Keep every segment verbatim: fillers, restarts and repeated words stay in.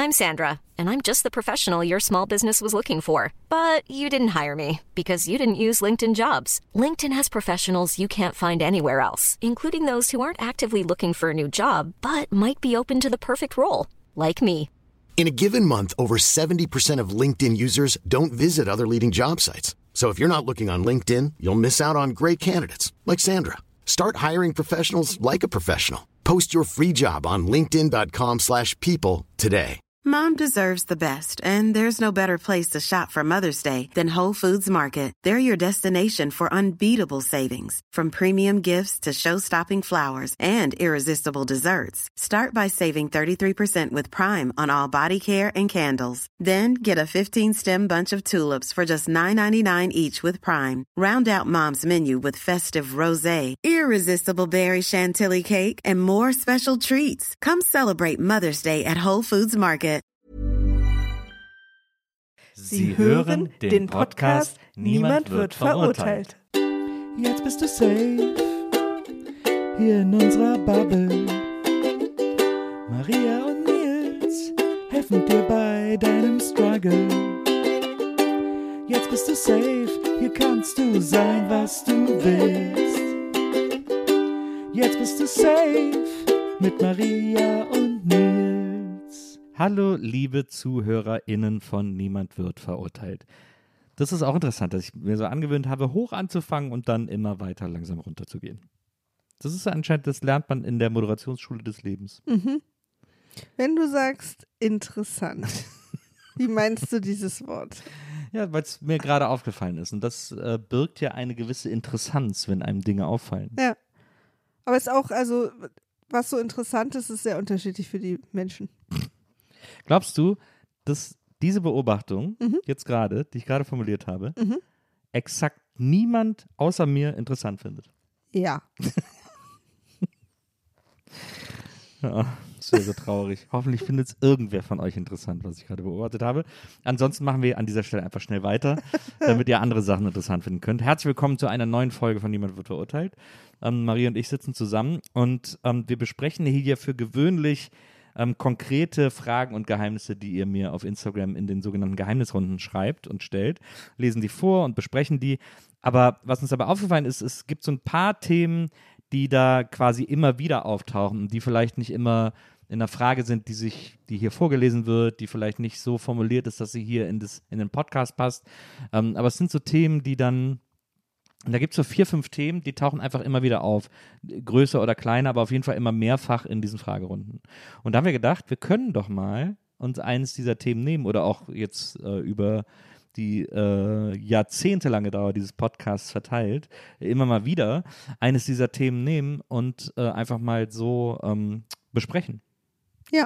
I'm Sandra, and I'm just the professional your small business was looking for. But you didn't hire me because you didn't use LinkedIn Jobs. LinkedIn has professionals you can't find anywhere else, including those who aren't actively looking for a new job, but might be open to the perfect role, like me. In a given month, over seventy percent of LinkedIn users don't visit other leading job sites. So if you're not looking on LinkedIn, you'll miss out on great candidates like Sandra. Start hiring professionals like a professional. Post your free job on linkedin dot com slash people today. Mom deserves the best, and there's no better place to shop for Mother's Day than Whole Foods Market. They're your destination for unbeatable savings, from premium gifts to show-stopping flowers and irresistible desserts. Start by saving thirty-three percent with Prime on all body care and candles. Then get a fifteen-stem bunch of tulips for just nine ninety-nine each with Prime. Round out Mom's menu with festive rosé, irresistible berry chantilly cake, and more special treats. Come celebrate Mother's Day at Whole Foods Market. Sie hören den Podcast Niemand wird verurteilt. Jetzt bist du safe, hier in unserer Bubble. Maria und Nils helfen dir bei deinem Struggle. Jetzt bist du safe, hier kannst du sein, was du willst. Jetzt bist du safe mit Maria und Nils. Hallo, liebe ZuhörerInnen von Niemand wird verurteilt. Das ist auch interessant, dass ich mir so angewöhnt habe, hoch anzufangen und dann immer weiter langsam runterzugehen. Das ist anscheinend, das lernt man in der Moderationsschule des Lebens. Mhm. Wenn du sagst interessant, wie meinst du dieses Wort? Ja, weil es mir gerade aufgefallen ist. Und das äh, birgt ja eine gewisse Interessanz, wenn einem Dinge auffallen. Ja. Aber es ist auch, also, was so interessant ist, ist sehr unterschiedlich für die Menschen. Glaubst du, dass diese Beobachtung, mhm. jetzt gerade, die ich gerade formuliert habe, mhm. exakt niemand außer mir interessant findet? Ja. Ja, sehr, sehr traurig. Hoffentlich findet es irgendwer von euch interessant, was ich gerade beobachtet habe. Ansonsten machen wir an dieser Stelle einfach schnell weiter, damit ihr andere Sachen interessant finden könnt. Herzlich willkommen zu einer neuen Folge von Niemand wird verurteilt. Ähm, Maria und ich sitzen zusammen und ähm, wir besprechen hier für gewöhnlich Ähm, konkrete Fragen und Geheimnisse, die ihr mir auf Instagram in den sogenannten Geheimnisrunden schreibt und stellt, lesen die vor und besprechen die. Aber was uns aber aufgefallen ist, es gibt so ein paar Themen, die da quasi immer wieder auftauchen, die vielleicht nicht immer in einer Frage sind, die sich, die hier vorgelesen wird, die vielleicht nicht so formuliert ist, dass sie hier in, das, in den Podcast passt. Ähm, aber es sind so Themen, die dann Und da gibt es so vier, fünf Themen, die tauchen einfach immer wieder auf. Größer oder kleiner, aber auf jeden Fall immer mehrfach in diesen Fragerunden. Und da haben wir gedacht, wir können doch mal uns eines dieser Themen nehmen oder auch jetzt äh, über die äh, jahrzehntelange Dauer dieses Podcasts verteilt, immer mal wieder eines dieser Themen nehmen und äh, einfach mal so ähm, besprechen. Ja.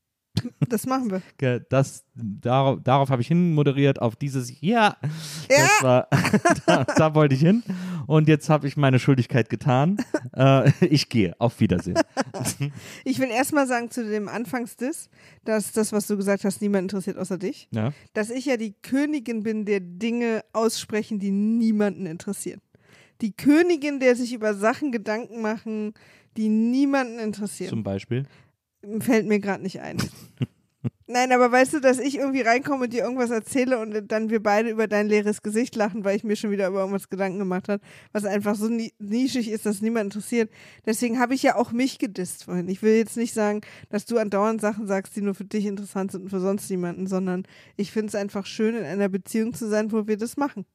Das machen wir. Das, darauf, darauf habe ich hinmoderiert, auf dieses Ja, ja. Das war, da, da wollte ich hin und jetzt habe ich meine Schuldigkeit getan. Äh, ich gehe, auf Wiedersehen. Ich will erstmal sagen zu dem Anfangsdiss, dass das, was du gesagt hast, niemand interessiert außer dich, ja. Dass ich ja die Königin bin, der Dinge aussprechen, die niemanden interessieren. Die Königin, der sich über Sachen Gedanken machen, die niemanden interessieren. Zum Beispiel? Fällt mir gerade nicht ein. Nein, aber weißt du, dass ich irgendwie reinkomme und dir irgendwas erzähle und dann wir beide über dein leeres Gesicht lachen, weil ich mir schon wieder über irgendwas Gedanken gemacht habe, was einfach so nischig ist, dass es niemand interessiert. Deswegen habe ich ja auch mich gedisst vorhin. Ich will jetzt nicht sagen, dass du andauernd Sachen sagst, die nur für dich interessant sind und für sonst niemanden, sondern ich finde es einfach schön, in einer Beziehung zu sein, wo wir das machen.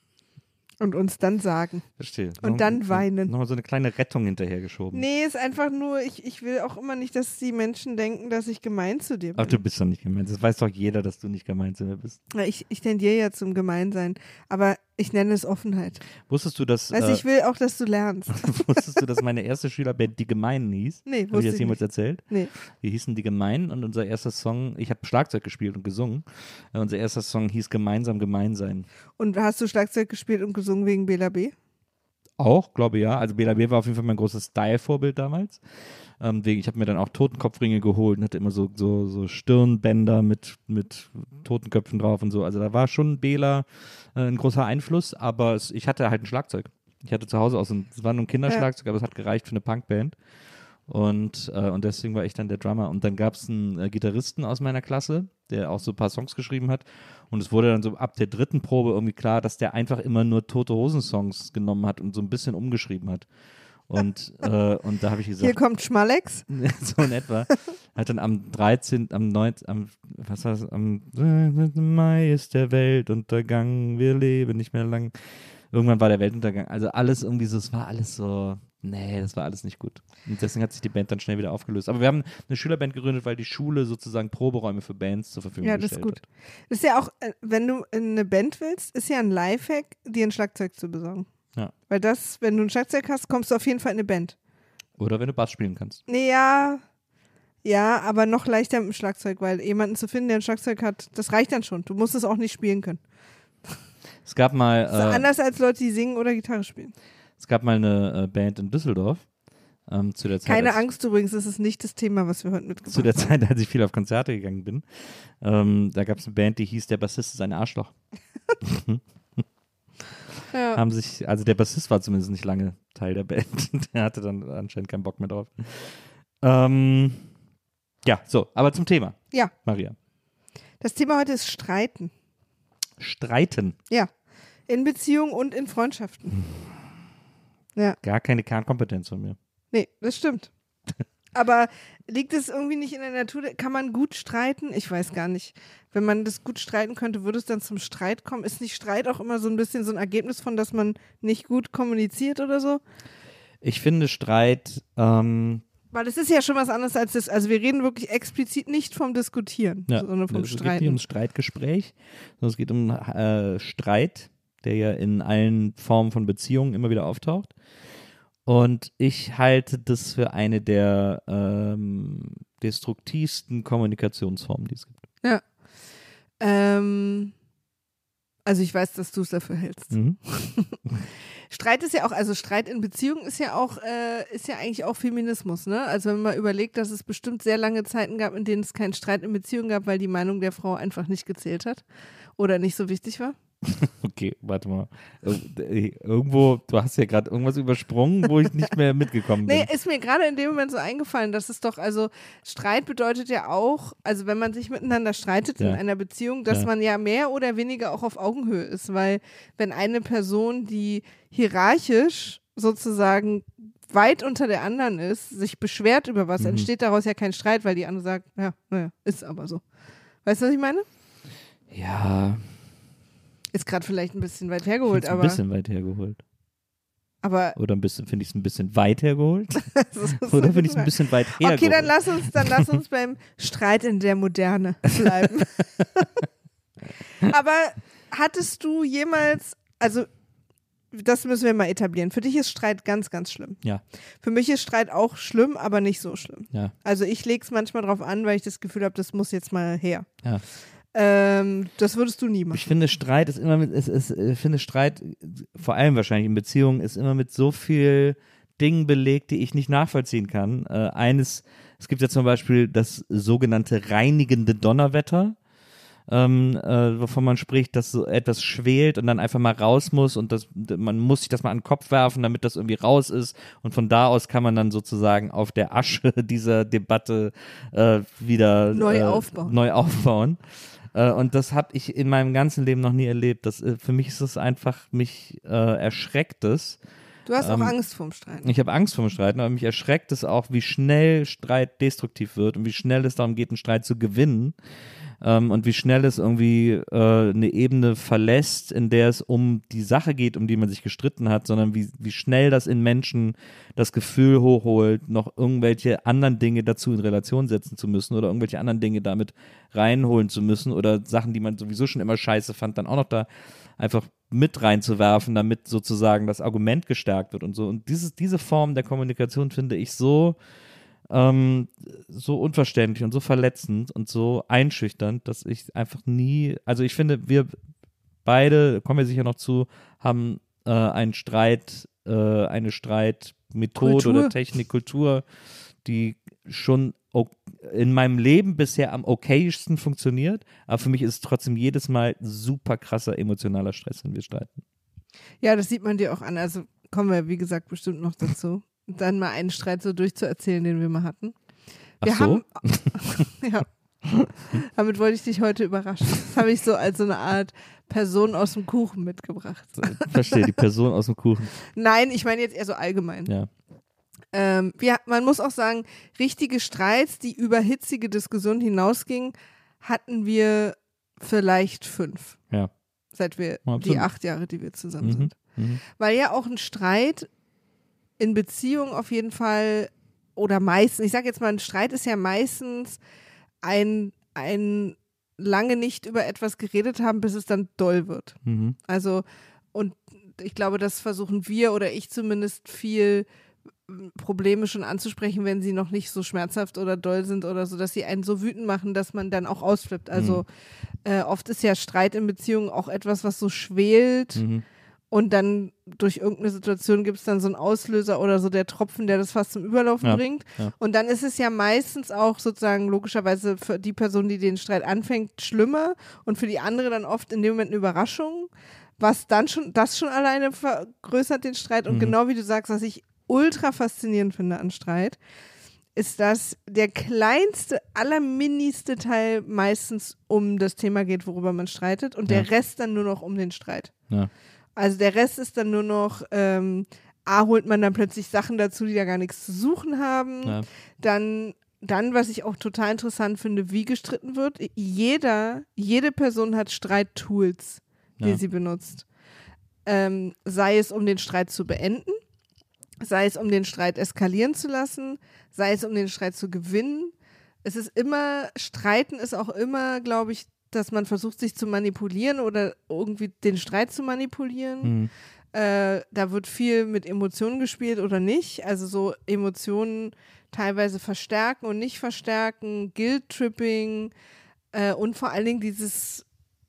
Und uns dann sagen. Verstehe. Und noch, dann weinen. Nochmal so eine kleine Rettung hinterhergeschoben. Nee, ist einfach nur, ich, ich will auch immer nicht, dass die Menschen denken, dass ich gemein zu dir bin. Ach, du bist doch nicht gemein. Das weiß doch jeder, dass du nicht gemein zu mir bist. Ja, ich, ich tendiere ja zum Gemeinsein, aber ich nenne es Offenheit. Wusstest du, dass... Also äh, ich will auch, dass du lernst. Wusstest du, dass meine erste Schülerband Die Gemeinen hieß? Nee, wusste Habe ich das ich jemals nicht. erzählt? Nee. Wir hießen Die Gemeinen und unser erster Song, ich habe Schlagzeug gespielt und gesungen. Äh, unser erster Song hieß Gemeinsam gemein sein. Und hast du Schlagzeug gespielt und gesungen wegen Bela B? Auch, glaube ich, ja. Also Bela B war auf jeden Fall mein großes Style-Vorbild damals. Ähm, wegen, ich habe mir dann auch Totenkopfringe geholt und hatte immer so, so, so Stirnbänder mit, mit Totenköpfen drauf und so. Also da war schon Bela äh, ein großer Einfluss, aber es, ich hatte halt ein Schlagzeug. Ich hatte zu Hause auch so ein, es war nur ein Kinderschlagzeug, ja. Aber es hat gereicht für eine Punkband. Und, äh, und deswegen war ich dann der Drummer. Und dann gab es einen äh, Gitarristen aus meiner Klasse, der auch so ein paar Songs geschrieben hat. Und es wurde dann so ab der dritten Probe irgendwie klar, dass der einfach immer nur Tote Hosen-Songs genommen hat und so ein bisschen umgeschrieben hat. Und, äh, und da habe ich gesagt, Hier kommt Schmalex. so in etwa. Hat dann am dreizehnten, am neunten, am, was war das, am Mai ist der Weltuntergang, wir leben nicht mehr lang. Irgendwann war der Weltuntergang. Also alles irgendwie so, es war alles so, nee, das war alles nicht gut. Und deswegen hat sich die Band dann schnell wieder aufgelöst. Aber wir haben eine Schülerband gegründet, weil die Schule sozusagen Proberäume für Bands zur Verfügung Ja, das gestellt ist gut. hat. Das ist ja auch, äh, wenn du in eine Band willst, ist ja ein Lifehack, dir ein Schlagzeug zu besorgen. Ja. Weil das, wenn du ein Schlagzeug hast, kommst du auf jeden Fall in eine Band. Oder wenn du Bass spielen kannst. Nee, ja, ja, aber noch leichter mit dem Schlagzeug, weil jemanden zu finden, der ein Schlagzeug hat, das reicht dann schon. Du musst es auch nicht spielen können. Es gab mal, Das ist äh, anders als Leute, die singen oder Gitarre spielen. es gab mal eine äh, Band in Düsseldorf. Ähm, zu der Zeit, Keine als, Angst übrigens, das ist nicht das Thema, was wir heute mitgebracht Zu der haben. Zeit, als ich viel auf Konzerte gegangen bin. Ähm, da gab es eine Band, die hieß Der Bassist ist ein Arschloch. Ja. Haben sich, also der Bassist war zumindest nicht lange Teil der Band. Der hatte dann anscheinend keinen Bock mehr drauf. Ähm, ja, so, aber zum Thema. Ja. Maria. Das Thema heute ist Streiten. Streiten. Ja. In Beziehungen und in Freundschaften. Ja. Gar keine Kernkompetenz von mir. Nee, das stimmt. Aber liegt es irgendwie nicht in der Natur? Kann man gut streiten? Ich weiß gar nicht. Wenn man das gut streiten könnte, würde es dann zum Streit kommen? Ist nicht Streit auch immer so ein bisschen so ein Ergebnis von, dass man nicht gut kommuniziert oder so? Ich finde Streit, ähm, Weil es ist ja schon was anderes als das. Also wir reden wirklich explizit nicht vom Diskutieren, ja, sondern vom es geht nicht Streiten. um Streitgespräch, sondern es geht um äh, Streit, der ja in allen Formen von Beziehungen immer wieder auftaucht. Und ich halte das für eine der ähm, destruktivsten Kommunikationsformen, die es gibt. Ja. Ähm, also ich weiß, dass du es dafür hältst. Mhm. Streit ist ja auch, also Streit in Beziehungen ist ja auch, äh, ist ja eigentlich auch Feminismus, ne? Also wenn man mal überlegt, dass es bestimmt sehr lange Zeiten gab, in denen es keinen Streit in Beziehungen gab, weil die Meinung der Frau einfach nicht gezählt hat oder nicht so wichtig war. Okay, warte mal. Irgendwo, du hast ja gerade irgendwas übersprungen, wo ich nicht mehr mitgekommen bin. Nee, ist mir gerade in dem Moment so eingefallen, dass es doch, also Streit bedeutet ja auch, also wenn man sich miteinander streitet Ja. in einer Beziehung, dass Ja. man ja mehr oder weniger auch auf Augenhöhe ist, weil wenn eine Person, die hierarchisch sozusagen weit unter der anderen ist, sich beschwert über was, Mhm. entsteht daraus ja kein Streit, weil die andere sagt, ja, naja, ist aber so. Weißt du, was ich meine? Ja, Ist gerade vielleicht ein bisschen weit ich hergeholt, find's ein aber, bisschen weit hergeholt. aber Oder ein bisschen, finde ich es ein bisschen weit hergeholt? das ist Oder finde ich es ein bisschen weit hergeholt? Okay, dann lass uns, dann lass uns beim Streit in der Moderne bleiben. Aber hattest du jemals, also das müssen wir mal etablieren. Für dich ist Streit ganz, ganz schlimm. Ja, Für mich ist Streit auch schlimm, aber nicht so schlimm. ja, Also ich lege es manchmal drauf an, weil ich das Gefühl habe, das muss jetzt mal her. ja. Ähm, das würdest du nie machen. Ich finde, Streit ist immer mit, es ist, ich finde Streit, vor allem wahrscheinlich in Beziehungen, ist immer mit so viel Dingen belegt, die ich nicht nachvollziehen kann. Äh, eines, es gibt ja zum Beispiel das sogenannte reinigende Donnerwetter, ähm, äh, wovon man spricht, dass so etwas schwelt und dann einfach mal raus muss und das, man muss sich das mal an den Kopf werfen, damit das irgendwie raus ist und von da aus kann man dann sozusagen auf der Asche dieser Debatte äh, wieder Neu äh, aufbauen. Neu aufbauen. Äh, und das habe ich in meinem ganzen Leben noch nie erlebt. Das, äh, für mich ist es einfach, mich äh, erschreckt es. Du hast ähm, auch Angst vorm Streiten. Ich habe Angst vor dem Streiten, aber mich erschreckt es auch, wie schnell Streit destruktiv wird und wie schnell es darum geht, einen Streit zu gewinnen. Ähm, und wie schnell es irgendwie äh, eine Ebene verlässt, in der es um die Sache geht, um die man sich gestritten hat, sondern wie, wie schnell das in Menschen das Gefühl hochholt, noch irgendwelche anderen Dinge dazu in Relation setzen zu müssen oder irgendwelche anderen Dinge damit reinholen zu müssen oder Sachen, die man sowieso schon immer scheiße fand, dann auch noch da einfach mit reinzuwerfen, damit sozusagen das Argument gestärkt wird und so. Und dieses, diese Form der Kommunikation finde ich so Ähm, so unverständlich und so verletzend und so einschüchternd, dass ich einfach nie, also ich finde, wir beide, kommen wir sicher noch zu, haben äh, einen Streit, äh, eine Streitmethode Kultur. oder Technik, Kultur, die schon o- in meinem Leben bisher am okaysten funktioniert, aber für mich ist es trotzdem jedes Mal super krasser emotionaler Stress, wenn wir streiten. Ja, das sieht man dir auch an. Also kommen wir, wie gesagt, bestimmt noch dazu. dann mal einen Streit so durchzuerzählen, den wir mal hatten. Wir Ach so? haben, ja, damit wollte ich dich heute überraschen. Das habe ich so als so eine Art Person aus dem Kuchen mitgebracht. Verstehe, die Person aus dem Kuchen. Nein, ich meine jetzt eher so allgemein. Ja. Ähm, wir, man muss auch sagen, richtige Streits, die über hitzige Diskussionen hinausgingen, hatten wir vielleicht fünf. Ja. Seit wir Absolut. die acht Jahre, die wir zusammen Mhm. sind. Mhm. Weil ja auch ein Streit in Beziehung auf jeden Fall oder meistens, ich sage jetzt mal, ein Streit ist ja meistens ein, ein lange nicht über etwas geredet haben, bis es dann doll wird. Mhm. Also, und ich glaube, das versuchen wir oder ich zumindest viel Probleme schon anzusprechen, wenn sie noch nicht so schmerzhaft oder doll sind oder so, dass sie einen so wütend machen, dass man dann auch ausflippt. Also mhm. äh, oft ist ja Streit in Beziehungen auch etwas, was so schwelt Mhm. und dann durch irgendeine Situation gibt es dann so einen Auslöser oder so der Tropfen, der das fast zum Überlaufen Ja. bringt. Ja. Und dann ist es ja meistens auch sozusagen logischerweise für die Person, die den Streit anfängt, schlimmer und für die andere dann oft in dem Moment eine Überraschung, was dann schon, das schon alleine vergrößert den Streit. Und Mhm. genau wie du sagst, was ich ultra faszinierend finde an Streit, ist, dass der kleinste, allerministe Teil meistens um das Thema geht, worüber man streitet und Ja. der Rest dann nur noch um den Streit. Ja. Also der Rest ist dann nur noch, ähm, A, holt man dann plötzlich Sachen dazu, die da gar nichts zu suchen haben. Ja. Dann, dann, was ich auch total interessant finde, wie gestritten wird. Jeder, jede Person hat Streittools, die Ja. sie benutzt. Ähm, sei es, um den Streit zu beenden, sei es, um den Streit eskalieren zu lassen, sei es, um den Streit zu gewinnen. Es ist immer, Streiten ist auch immer, glaube ich, dass man versucht, sich zu manipulieren oder irgendwie den Streit zu manipulieren. Mhm. Äh, da wird viel mit Emotionen gespielt oder nicht. Also so Emotionen teilweise verstärken und nicht verstärken, Guilt-Tripping äh, und vor allen Dingen dieses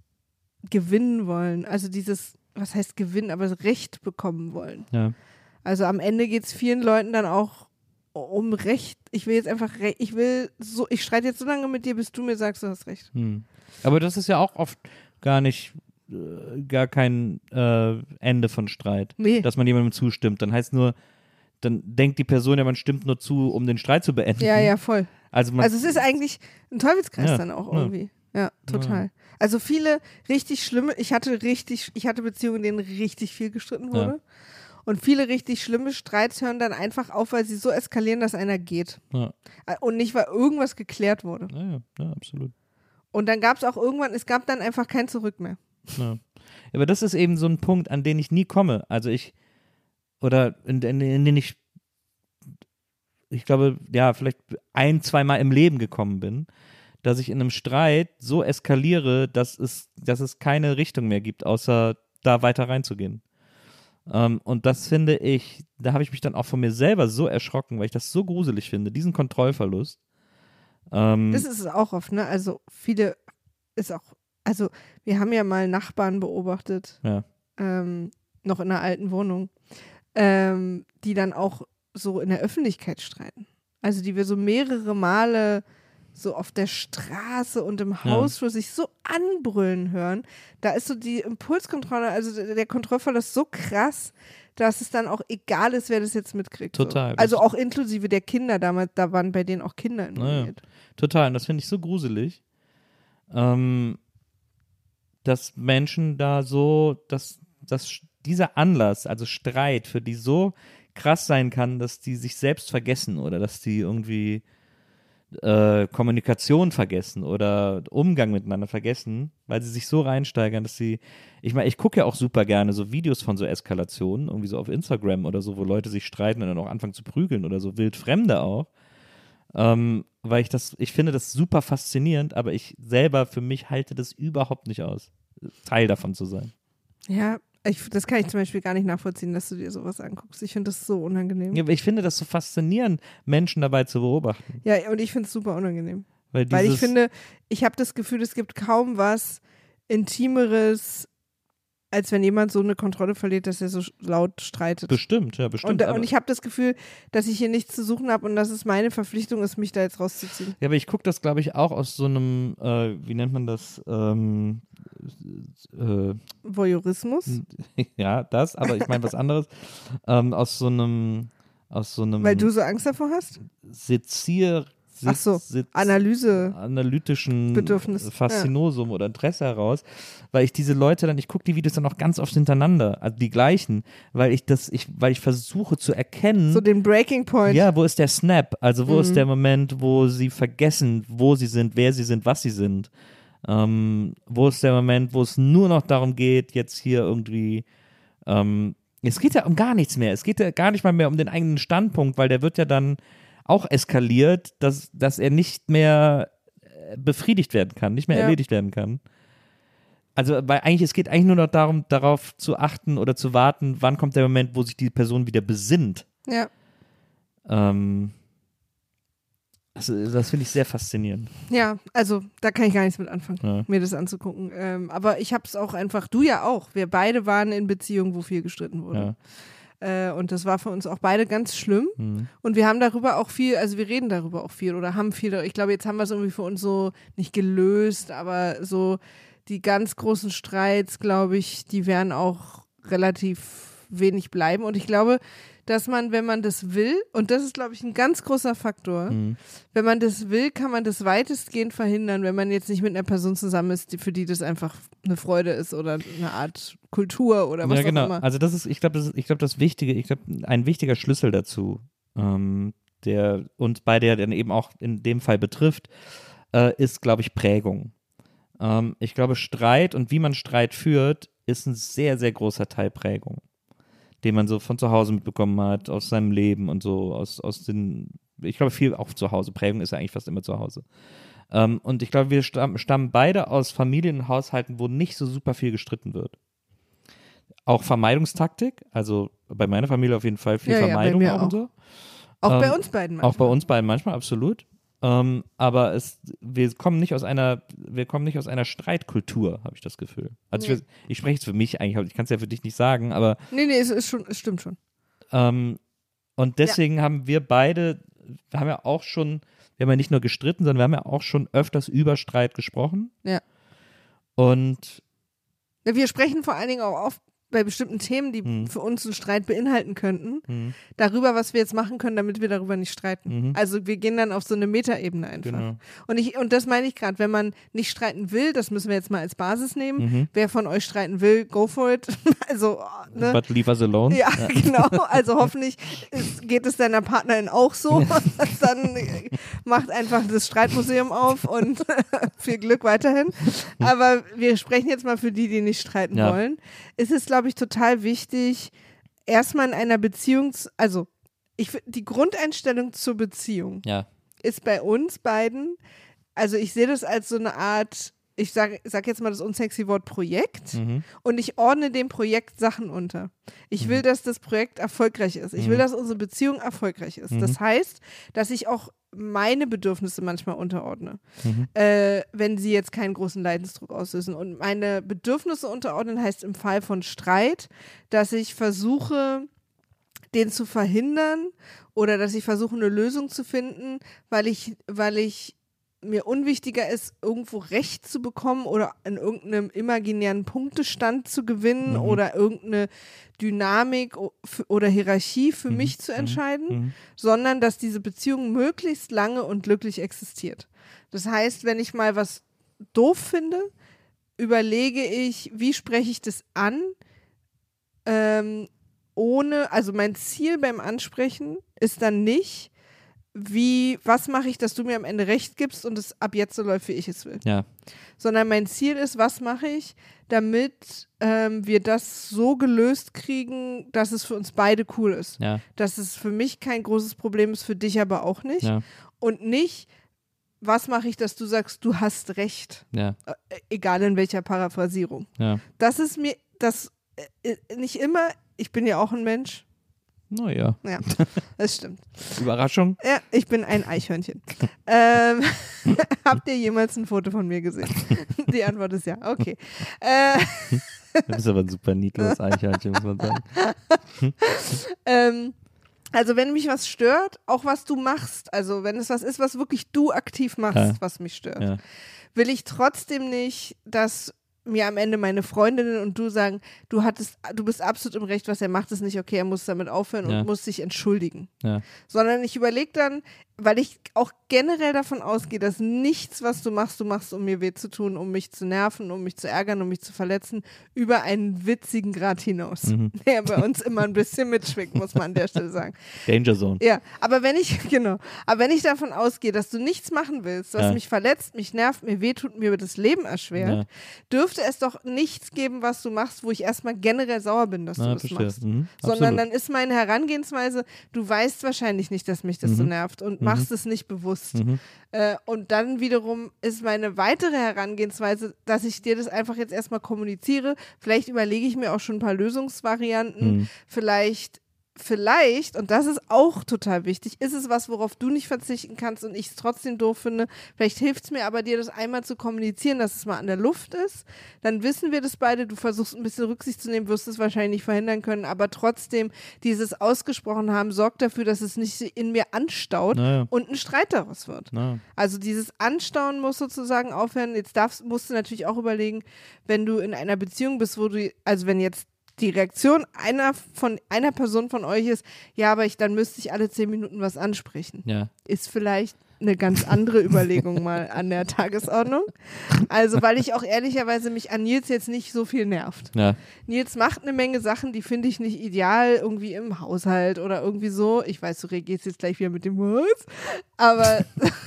Gewinnen wollen. Also dieses, was heißt gewinnen, aber Recht bekommen wollen. Ja. Also am Ende geht es vielen Leuten dann auch um Recht. Ich will jetzt einfach, Re- ich will so, ich streite jetzt so lange mit dir, bis du mir sagst, du hast Recht. Hm. Aber das ist ja auch oft gar nicht, äh, gar kein äh, Ende von Streit. Nee. Dass man jemandem zustimmt. Dann heißt nur, dann denkt die Person ja, man stimmt nur zu, um den Streit zu beenden. Ja, ja, voll. Also, man, Also es ist eigentlich ein Teufelskreis Ja, dann auch ja. irgendwie. Ja, total. Also viele richtig schlimme, ich hatte richtig, ich hatte Beziehungen, in denen richtig viel gestritten wurde. Und viele richtig schlimme Streits hören dann einfach auf, weil sie so eskalieren, dass einer geht. ja, Und nicht, weil irgendwas geklärt wurde. ja, ja, ja, absolut. Und dann gab es auch irgendwann, es gab dann einfach kein Zurück mehr. Ja. Aber das ist eben so ein Punkt, an den ich nie komme. Also ich, oder in, in, in den ich, ich glaube, ja, vielleicht ein, zweimal im Leben gekommen bin, dass ich in einem Streit so eskaliere, dass es, dass es keine Richtung mehr gibt, außer da weiter reinzugehen. Ähm, und das finde ich, da habe ich mich dann auch von mir selber so erschrocken, weil ich das so gruselig finde, diesen Kontrollverlust. Ähm, Das ist es auch oft, ne? Also viele ist auch, also wir haben ja mal Nachbarn beobachtet, ja, ähm, noch in einer alten Wohnung, ähm, die dann auch so in der Öffentlichkeit streiten. Also die wir so mehrere Male so auf der Straße und im Hausflur sich so anbrüllen hören. Da ist so die Impulskontrolle, also der, der Kontrollverlust so krass, dass es dann auch egal ist, wer das jetzt mitkriegt. Total. So. Also auch inklusive der Kinder damals, da waren bei denen auch Kinder involviert. total. Und das finde ich so gruselig, ähm, dass Menschen da so, dass, dass dieser Anlass, also Streit, für die so krass sein kann, dass die sich selbst vergessen oder dass die irgendwie äh, Kommunikation vergessen oder Umgang miteinander vergessen, weil sie sich so reinsteigern, dass sie, ich meine, ich gucke ja auch super gerne so Videos von so Eskalationen, irgendwie so auf Instagram oder so, wo Leute sich streiten und dann auch anfangen zu prügeln oder so, Wildfremde auch, ähm, weil ich das, ich finde das super faszinierend, aber ich selber für mich halte das überhaupt nicht aus, Teil davon zu sein. Ja, ich, das kann ich zum Beispiel gar nicht nachvollziehen, dass du dir sowas anguckst. Ich finde das so unangenehm. Ja, aber ich finde das so faszinierend, Menschen dabei zu beobachten. Ja, und ich finde es super unangenehm. Weil, Weil ich dieses- finde, ich habe das Gefühl, es gibt kaum was Intimeres, als wenn jemand so eine Kontrolle verliert, dass er so laut streitet. Bestimmt, ja, bestimmt. Und, aber, und ich habe das Gefühl, dass ich hier nichts zu suchen habe und dass es meine Verpflichtung ist, mich da jetzt rauszuziehen. ja, aber ich gucke das, glaube ich, auch aus so einem, äh, wie nennt man das? Ähm, äh, Voyeurismus? ja, das, aber ich meine was anderes. ähm, aus so einem, aus so einem Weil du so Angst davor hast? Sezier, Sitz, Ach so, Sitz, Analyse. analytischen Bedürfnis, Faszinosum ja. oder Interesse heraus, weil ich diese Leute dann, ich gucke die Videos dann auch ganz oft hintereinander, also die gleichen, weil ich das, ich, weil ich versuche zu erkennen. So den Breaking Point. Ja, wo ist der Snap? Also wo mhm. ist der Moment, wo sie vergessen, wo sie sind, wer sie sind, was sie sind? Ähm, wo ist der Moment, wo es nur noch darum geht, jetzt hier irgendwie ähm, es geht ja um gar nichts mehr. Es geht ja gar nicht mal mehr um den eigenen Standpunkt, weil der wird ja dann auch eskaliert, dass, dass er nicht mehr befriedigt werden kann, nicht mehr ja. erledigt werden kann. Also, weil eigentlich, es geht eigentlich nur noch darum, darauf zu achten oder zu warten, wann kommt der Moment, wo sich die Person wieder besinnt. Ja. Ähm, also, das finde ich sehr faszinierend. Ja, also da kann ich gar nichts mit anfangen, Ja. mir das anzugucken. Ähm, aber ich habe es auch einfach, du ja auch, wir beide waren in Beziehungen, wo viel gestritten wurde. Ja. Äh, und das war für uns auch beide ganz schlimm. Mhm. Und wir haben darüber auch viel, also wir reden darüber auch viel oder haben viel, ich glaube, jetzt haben wir es irgendwie für uns so nicht gelöst, aber so die ganz großen Streits, glaube ich, die werden auch relativ wenig bleiben. Und ich glaube, dass man, wenn man das will, und das ist, glaube ich, ein ganz großer Faktor, mhm. wenn man das will, kann man das weitestgehend verhindern, wenn man jetzt nicht mit einer Person zusammen ist, die, für die das einfach eine Freude ist oder eine Art Kultur oder was ja, genau. auch immer. Also das ist, ich glaube, das ist, ich glaube, das Wichtige, ich glaube, ein wichtiger Schlüssel dazu, ähm, der uns beide ja dann eben auch in dem Fall betrifft, äh, ist, glaube ich, Prägung. Ähm, ich glaube, Streit und wie man Streit führt, ist ein sehr, sehr großer Teil Prägung, den man so von zu Hause mitbekommen hat, aus seinem Leben und so, aus, aus den, ich glaube viel auch zu Hause, Prägung ist ja eigentlich fast immer zu Hause. Ähm, und ich glaube, wir stammen, stammen beide aus Familien und Haushalten, wo nicht so super viel gestritten wird. Auch Vermeidungstaktik, also bei meiner Familie auf jeden Fall viel ja, Vermeidung ja, auch, auch und so. Auch ähm, bei uns beiden manchmal. Auch bei uns beiden manchmal, absolut. Ähm, aber es, wir kommen nicht aus einer, wir kommen nicht aus einer Streitkultur, habe ich das Gefühl. Also nee. ich, ich spreche jetzt für mich eigentlich, ich kann es ja für dich nicht sagen, aber nee, nee, es, ist schon, es stimmt schon. Ähm, und deswegen ja. haben wir beide, wir haben ja auch schon, wir haben ja nicht nur gestritten, sondern wir haben ja auch schon öfters über Streit gesprochen. Ja. Und ja, wir sprechen vor allen Dingen auch oft bei bestimmten Themen, die hm. für uns einen Streit beinhalten könnten, hm. darüber, was wir jetzt machen können, damit wir darüber nicht streiten. Mhm. Also wir gehen dann auf so eine Metaebene einfach. Genau. Und ich, und das meine ich gerade, wenn man nicht streiten will, das müssen wir jetzt mal als Basis nehmen. Mhm. Wer von euch streiten will, go for it. Also, ne? But leave us alone. Ja, ja. Genau. Also hoffentlich ist, geht es deiner Partnerin auch so. Dann macht einfach das Streitmuseum auf und viel Glück weiterhin. Aber wir sprechen jetzt mal für die, die nicht streiten ja. wollen. Es ist, glaube ich, total wichtig, erstmal in einer Beziehung, also ich, die Grundeinstellung zur Beziehung ja. ist bei uns beiden, also ich sehe das als so eine Art, ich sage sag jetzt mal das unsexy Wort Projekt mhm. und ich ordne dem Projekt Sachen unter. Ich will, dass das Projekt erfolgreich ist. Ich will, dass unsere Beziehung erfolgreich ist. Mhm. Das heißt, dass ich auch meine Bedürfnisse manchmal unterordne, mhm. äh, wenn sie jetzt keinen großen Leidensdruck auslösen. Und meine Bedürfnisse unterordnen heißt im Fall von Streit, dass ich versuche, den zu verhindern oder dass ich versuche, eine Lösung zu finden, weil ich, weil ich mir unwichtiger ist, irgendwo Recht zu bekommen oder in irgendeinem imaginären Punktestand zu gewinnen mhm. oder irgendeine Dynamik oder Hierarchie für mhm. mich zu entscheiden, mhm. sondern dass diese Beziehung möglichst lange und glücklich existiert. Das heißt, wenn ich mal was doof finde, überlege ich, wie spreche ich das an, ähm, ohne, also mein Ziel beim Ansprechen ist dann nicht, wie, was mache ich, dass du mir am Ende recht gibst und es ab jetzt so läuft, wie ich es will. Ja. Sondern mein Ziel ist, was mache ich, damit ähm, wir das so gelöst kriegen, dass es für uns beide cool ist. Ja. Dass es für mich kein großes Problem ist, für dich aber auch nicht. Ja. Und nicht, was mache ich, dass du sagst, du hast recht. Ja. Äh, egal in welcher Paraphrasierung. Ja. Das ist mir, das äh, nicht immer, ich bin ja auch ein Mensch. Naja. Ja, das stimmt. Überraschung? Ja, ich bin ein Eichhörnchen. ähm, habt ihr jemals ein Foto von mir gesehen? Die Antwort ist ja. Okay. Äh, du bist aber ein super niedliches Eichhörnchen, muss man sagen. ähm, also wenn mich was stört, auch was du machst, also wenn es was ist, was wirklich du aktiv machst, ja. was mich stört, ja. will ich trotzdem nicht, dass mir am Ende meine Freundinnen und du sagen, du hattest, du bist absolut im Recht, was er macht, ist nicht okay, er muss damit aufhören Ja. und muss sich entschuldigen. Ja. Sondern ich überlege dann, weil ich auch generell davon ausgehe, dass nichts, was du machst, du machst, um mir weh zu tun, um mich zu nerven, um mich zu ärgern, um mich zu verletzen, über einen witzigen Grad hinaus. Mhm. Der bei uns immer ein bisschen mitschwingt, muss man an der Stelle sagen. Danger Zone. Ja, aber wenn ich, genau, aber wenn ich davon ausgehe, dass du nichts machen willst, was Ja. mich verletzt, mich nervt, mir wehtut, mir das Leben erschwert, Ja. dürfte es doch nichts geben, was du machst, wo ich erstmal generell sauer bin, dass Na, du das verstehe. machst. Mhm. Sondern Absolut. dann ist meine Herangehensweise, du weißt wahrscheinlich nicht, dass mich das so Mhm. nervt und Mhm. machst es nicht bewusst. Mhm. Äh, und dann wiederum ist meine weitere Herangehensweise, dass ich dir das einfach jetzt erstmal kommuniziere. Vielleicht überlege ich mir auch schon ein paar Lösungsvarianten. Mhm. Vielleicht Vielleicht, und das ist auch total wichtig, ist es was, worauf du nicht verzichten kannst und ich es trotzdem doof finde. Vielleicht hilft es mir aber, dir das einmal zu kommunizieren, dass es mal an der Luft ist. Dann wissen wir das beide. Du versuchst ein bisschen Rücksicht zu nehmen, wirst es wahrscheinlich nicht verhindern können, aber trotzdem, dieses ausgesprochen haben, sorgt dafür, dass es nicht in mir anstaut Naja. und ein Streit daraus wird. Naja. Also dieses Anstauen muss sozusagen aufhören. Jetzt darfst, musst du natürlich auch überlegen, wenn du in einer Beziehung bist, wo du, also wenn jetzt die Reaktion einer von einer Person von euch ist, ja, aber ich, dann müsste ich alle zehn Minuten was ansprechen. Ja. Ist vielleicht eine ganz andere Überlegung mal an der Tagesordnung. Also, weil ich auch ehrlicherweise mich an Nils jetzt nicht so viel nervt. Ja. Nils macht eine Menge Sachen, die finde ich nicht ideal, irgendwie im Haushalt oder irgendwie so. Ich weiß, du reagierst jetzt gleich wieder mit dem was, aber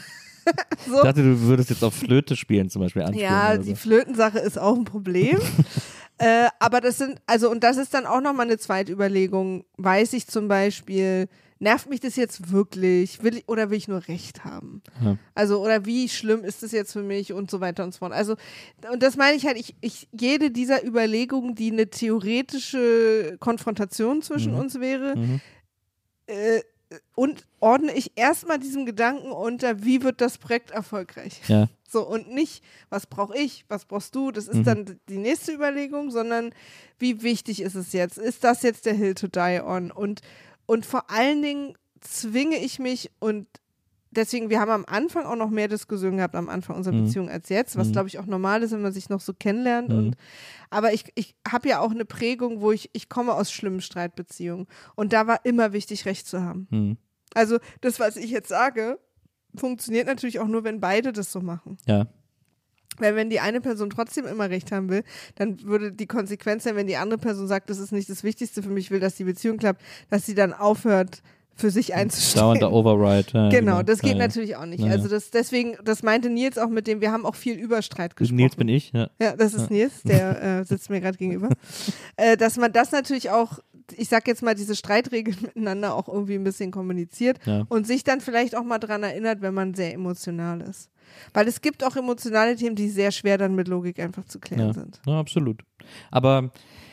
so. Ich dachte, du würdest jetzt auf Flöte spielen zum Beispiel anspielen. Ja, oder die so. Flötensache ist auch ein Problem. äh, aber das sind, also und das ist dann auch nochmal eine zweite Überlegung. Weiß ich zum Beispiel, nervt mich das jetzt wirklich? Will ich, oder will ich nur Recht haben? Ja. Also, oder wie schlimm ist das jetzt für mich und so weiter und so fort. Also, und das meine ich halt, ich, ich jede dieser Überlegungen, die eine theoretische Konfrontation zwischen Mhm. uns wäre, Mhm. äh, und ordne ich erstmal diesem Gedanken unter, wie wird das Projekt erfolgreich? Ja. So, und nicht, was brauche ich, was brauchst du, das ist Mhm. dann die nächste Überlegung, sondern wie wichtig ist es jetzt? Ist das jetzt der Hill to die on? Und, und vor allen Dingen zwinge ich mich und deswegen, wir haben am Anfang auch noch mehr Diskussionen gehabt am Anfang unserer Mhm. Beziehung als jetzt, was Mhm. glaube ich auch normal ist, wenn man sich noch so kennenlernt. Mhm. Und, aber ich, ich habe ja auch eine Prägung, wo ich, ich komme aus schlimmen Streitbeziehungen und da war immer wichtig, Recht zu haben. Mhm. Also das, was ich jetzt sage, funktioniert natürlich auch nur, wenn beide das so machen. Ja. Weil wenn die eine Person trotzdem immer Recht haben will, dann würde die Konsequenz sein, wenn die andere Person sagt, das ist nicht das Wichtigste für mich, will, dass die Beziehung klappt, dass sie dann aufhört, für sich einzustehen. Dauernder Override. Ja, Genau, das geht ja, ja. natürlich auch nicht. Ja, ja. Also das deswegen, das meinte Nils auch mit dem, wir haben auch viel über Streit gesprochen. Nils bin ich, ja. Ja, das ist Nils, der äh, sitzt mir gerade gegenüber. äh, dass man das natürlich auch, ich sag jetzt mal, diese Streitregeln miteinander auch irgendwie ein bisschen kommuniziert Ja. und sich dann vielleicht auch mal dran erinnert, wenn man sehr emotional ist. Weil es gibt auch emotionale Themen, die sehr schwer dann mit Logik einfach zu klären Ja. sind. Ja, absolut. Aber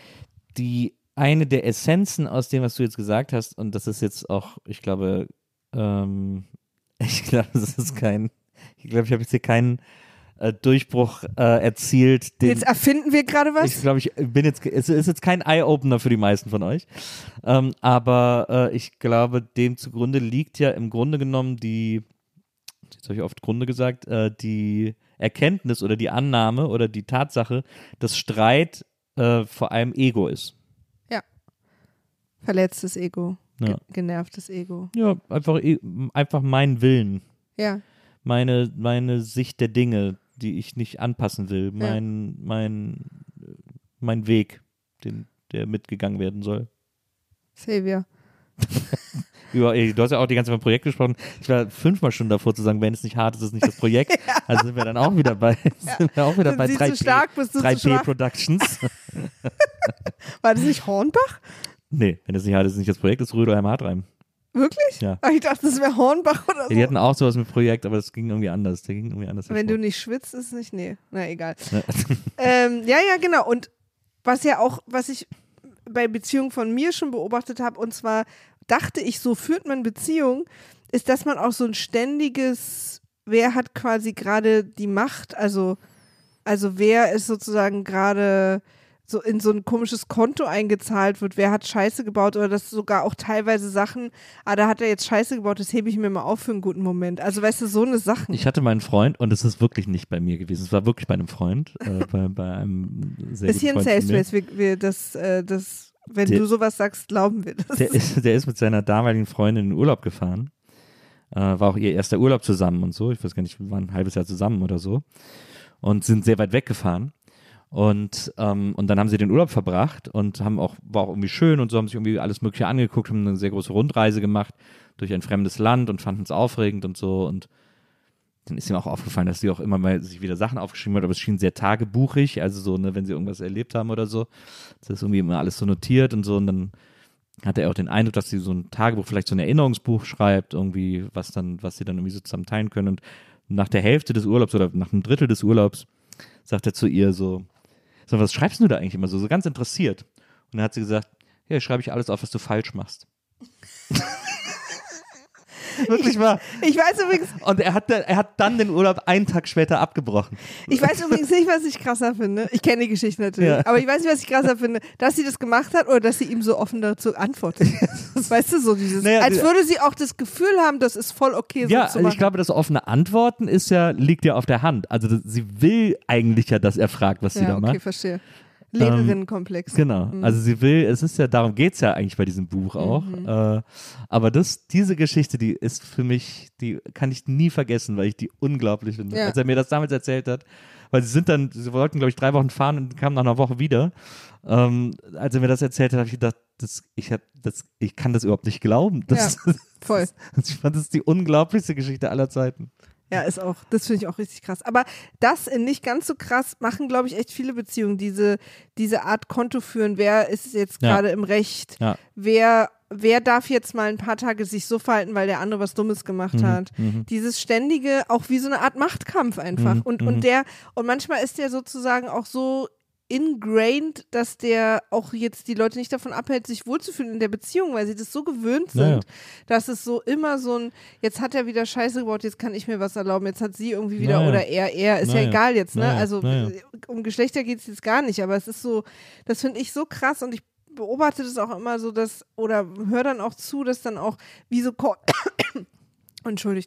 die eine der Essenzen aus dem, was du jetzt gesagt hast, und das ist jetzt auch, ich glaube, ähm, ich glaube, das ist kein, ich glaube, ich habe jetzt hier keinen äh, Durchbruch äh, erzielt. Den, Jetzt erfinden wir gerade was? ich glaube, ich bin jetzt, es ist jetzt kein Eye-Opener für die meisten von euch, ähm, aber äh, ich glaube, dem zugrunde liegt ja im Grunde genommen die, jetzt habe ich oft Grunde gesagt, äh, die Erkenntnis oder die Annahme oder die Tatsache, dass Streit äh, vor allem Ego ist. Verletztes Ego, Ja. ge genervtes Ego. Ja, einfach, e- einfach mein Willen, Ja, meine, meine Sicht der Dinge, die ich nicht anpassen will, mein, mein, mein Weg, den, der mitgegangen werden soll. Savior. Über, ey, du hast ja auch die ganze Zeit vom Projekt gesprochen. Ich war fünfmal schon davor zu sagen, wenn es nicht hart ist, ist es nicht das Projekt. Also sind wir dann auch wieder bei, sind wir auch wieder Sind bei sie drei zu stark, bist du zu schwach? Productions. War das nicht Hornbach? Nee, wenn es nicht hart ist, ist es nicht das Projekt, ist Rödelheim Hartreim. Wirklich? Ja. Ach, ich dachte, das wäre Hornbach oder so. Ja, die hatten auch sowas mit Projekt, aber das ging irgendwie anders. Der ging irgendwie anders. Wenn du hervor. nicht schwitzt, ist es nicht, nee. Na, egal. Ne? ähm, ja, ja, genau. Und was ja auch, was ich bei Beziehungen von mir schon beobachtet habe, und zwar dachte ich, so führt man Beziehungen, ist, dass man auch so ein ständiges, wer hat quasi gerade die Macht, also, also wer ist sozusagen gerade so in so ein komisches Konto eingezahlt wird, wer hat Scheiße gebaut oder dass sogar auch teilweise Sachen, ah, da hat er jetzt Scheiße gebaut, das hebe ich mir mal auf für einen guten Moment. Also weißt du, so eine Sachen. Ich hatte meinen Freund und es ist wirklich nicht bei mir gewesen, es war wirklich bei einem Freund, äh, bei, bei einem sehr ist hier guten ein Freund Safe Space, wir, wir, das, äh, das, wenn der, du sowas sagst, glauben wir das. Der ist, der ist mit seiner damaligen Freundin in den Urlaub gefahren, äh, war auch ihr erster Urlaub zusammen und so, ich weiß gar nicht, wir waren ein halbes Jahr zusammen oder so und sind sehr weit weggefahren. Und, ähm, und dann haben sie den Urlaub verbracht und haben auch, war auch irgendwie schön und so, haben sich irgendwie alles Mögliche angeguckt, haben eine sehr große Rundreise gemacht durch ein fremdes Land und fanden es aufregend und so. Und dann ist ihm auch aufgefallen, dass sie auch immer mal sich wieder Sachen aufgeschrieben hat, aber es schien sehr tagebuchig, also so, ne, wenn sie irgendwas erlebt haben oder so, das ist irgendwie immer alles so notiert und so. Und dann hatte er auch den Eindruck, dass sie so ein Tagebuch, vielleicht so ein Erinnerungsbuch schreibt, irgendwie, was dann, was sie dann irgendwie so zusammen teilen können. Und nach der Hälfte des Urlaubs oder nach einem Drittel des Urlaubs sagt er zu ihr so, so, was schreibst du da eigentlich immer so, so ganz interessiert? Und dann hat sie gesagt, ja, schreibe ich alles auf, was du falsch machst. Wirklich wahr. Ich weiß übrigens. Und er hat, er hat dann den Urlaub einen Tag später abgebrochen. Ich weiß übrigens nicht, was ich krasser finde. Ich kenne die Geschichte natürlich. Ja. Aber ich weiß nicht, was ich krasser finde. Dass sie das gemacht hat oder dass sie ihm so offen dazu antwortet. Weißt du, so dieses. Naja, als würde sie auch das Gefühl haben, das ist voll okay, so ja, zu machen. Ja, ich glaube, das offene Antworten ist ja, liegt ja auf der Hand. Also das, sie will eigentlich ja, dass er fragt, was ja, sie da okay, macht. Okay, verstehe. Lehrerinnenkomplex. Ähm, genau, mhm. also sie will, es ist ja, darum geht es ja eigentlich bei diesem Buch auch, mhm. äh, aber das, diese Geschichte, die ist für mich, die kann ich nie vergessen, weil ich die unglaublich finde, ja. als er mir das damals erzählt hat, weil sie sind dann, sie wollten glaube ich drei Wochen fahren und kamen nach einer Woche wieder, ähm, als er mir das erzählt hat, habe ich gedacht, das, ich, hab, das, ich kann das überhaupt nicht glauben. Das, ja, voll. Das, ich fand das die unglaublichste Geschichte aller Zeiten. Ja, ist auch, das finde ich auch richtig krass. Aber das in nicht ganz so krass machen, glaube ich, echt viele Beziehungen, diese, diese Art Konto führen. Wer ist jetzt gerade ja. im Recht? Ja. Wer, wer darf jetzt mal ein paar Tage sich so verhalten, weil der andere was Dummes gemacht mhm, hat? Mhm. Dieses ständige, auch wie so eine Art Machtkampf einfach. Mhm, und, mhm. und der, und manchmal ist der sozusagen auch so ingrained, dass der auch jetzt die Leute nicht davon abhält, sich wohlzufühlen in der Beziehung, weil sie das so gewöhnt sind, naja. dass es so immer so ein, jetzt hat er wieder Scheiße gebaut, jetzt kann ich mir was erlauben, jetzt hat sie irgendwie wieder naja. oder er, er, ist naja. ja egal jetzt, ne? Naja. Also naja. um Geschlechter geht es jetzt gar nicht, aber es ist so, das finde ich so krass und ich beobachte das auch immer so, dass, oder höre dann auch zu, dass dann auch wie so Ko- entschuldigt,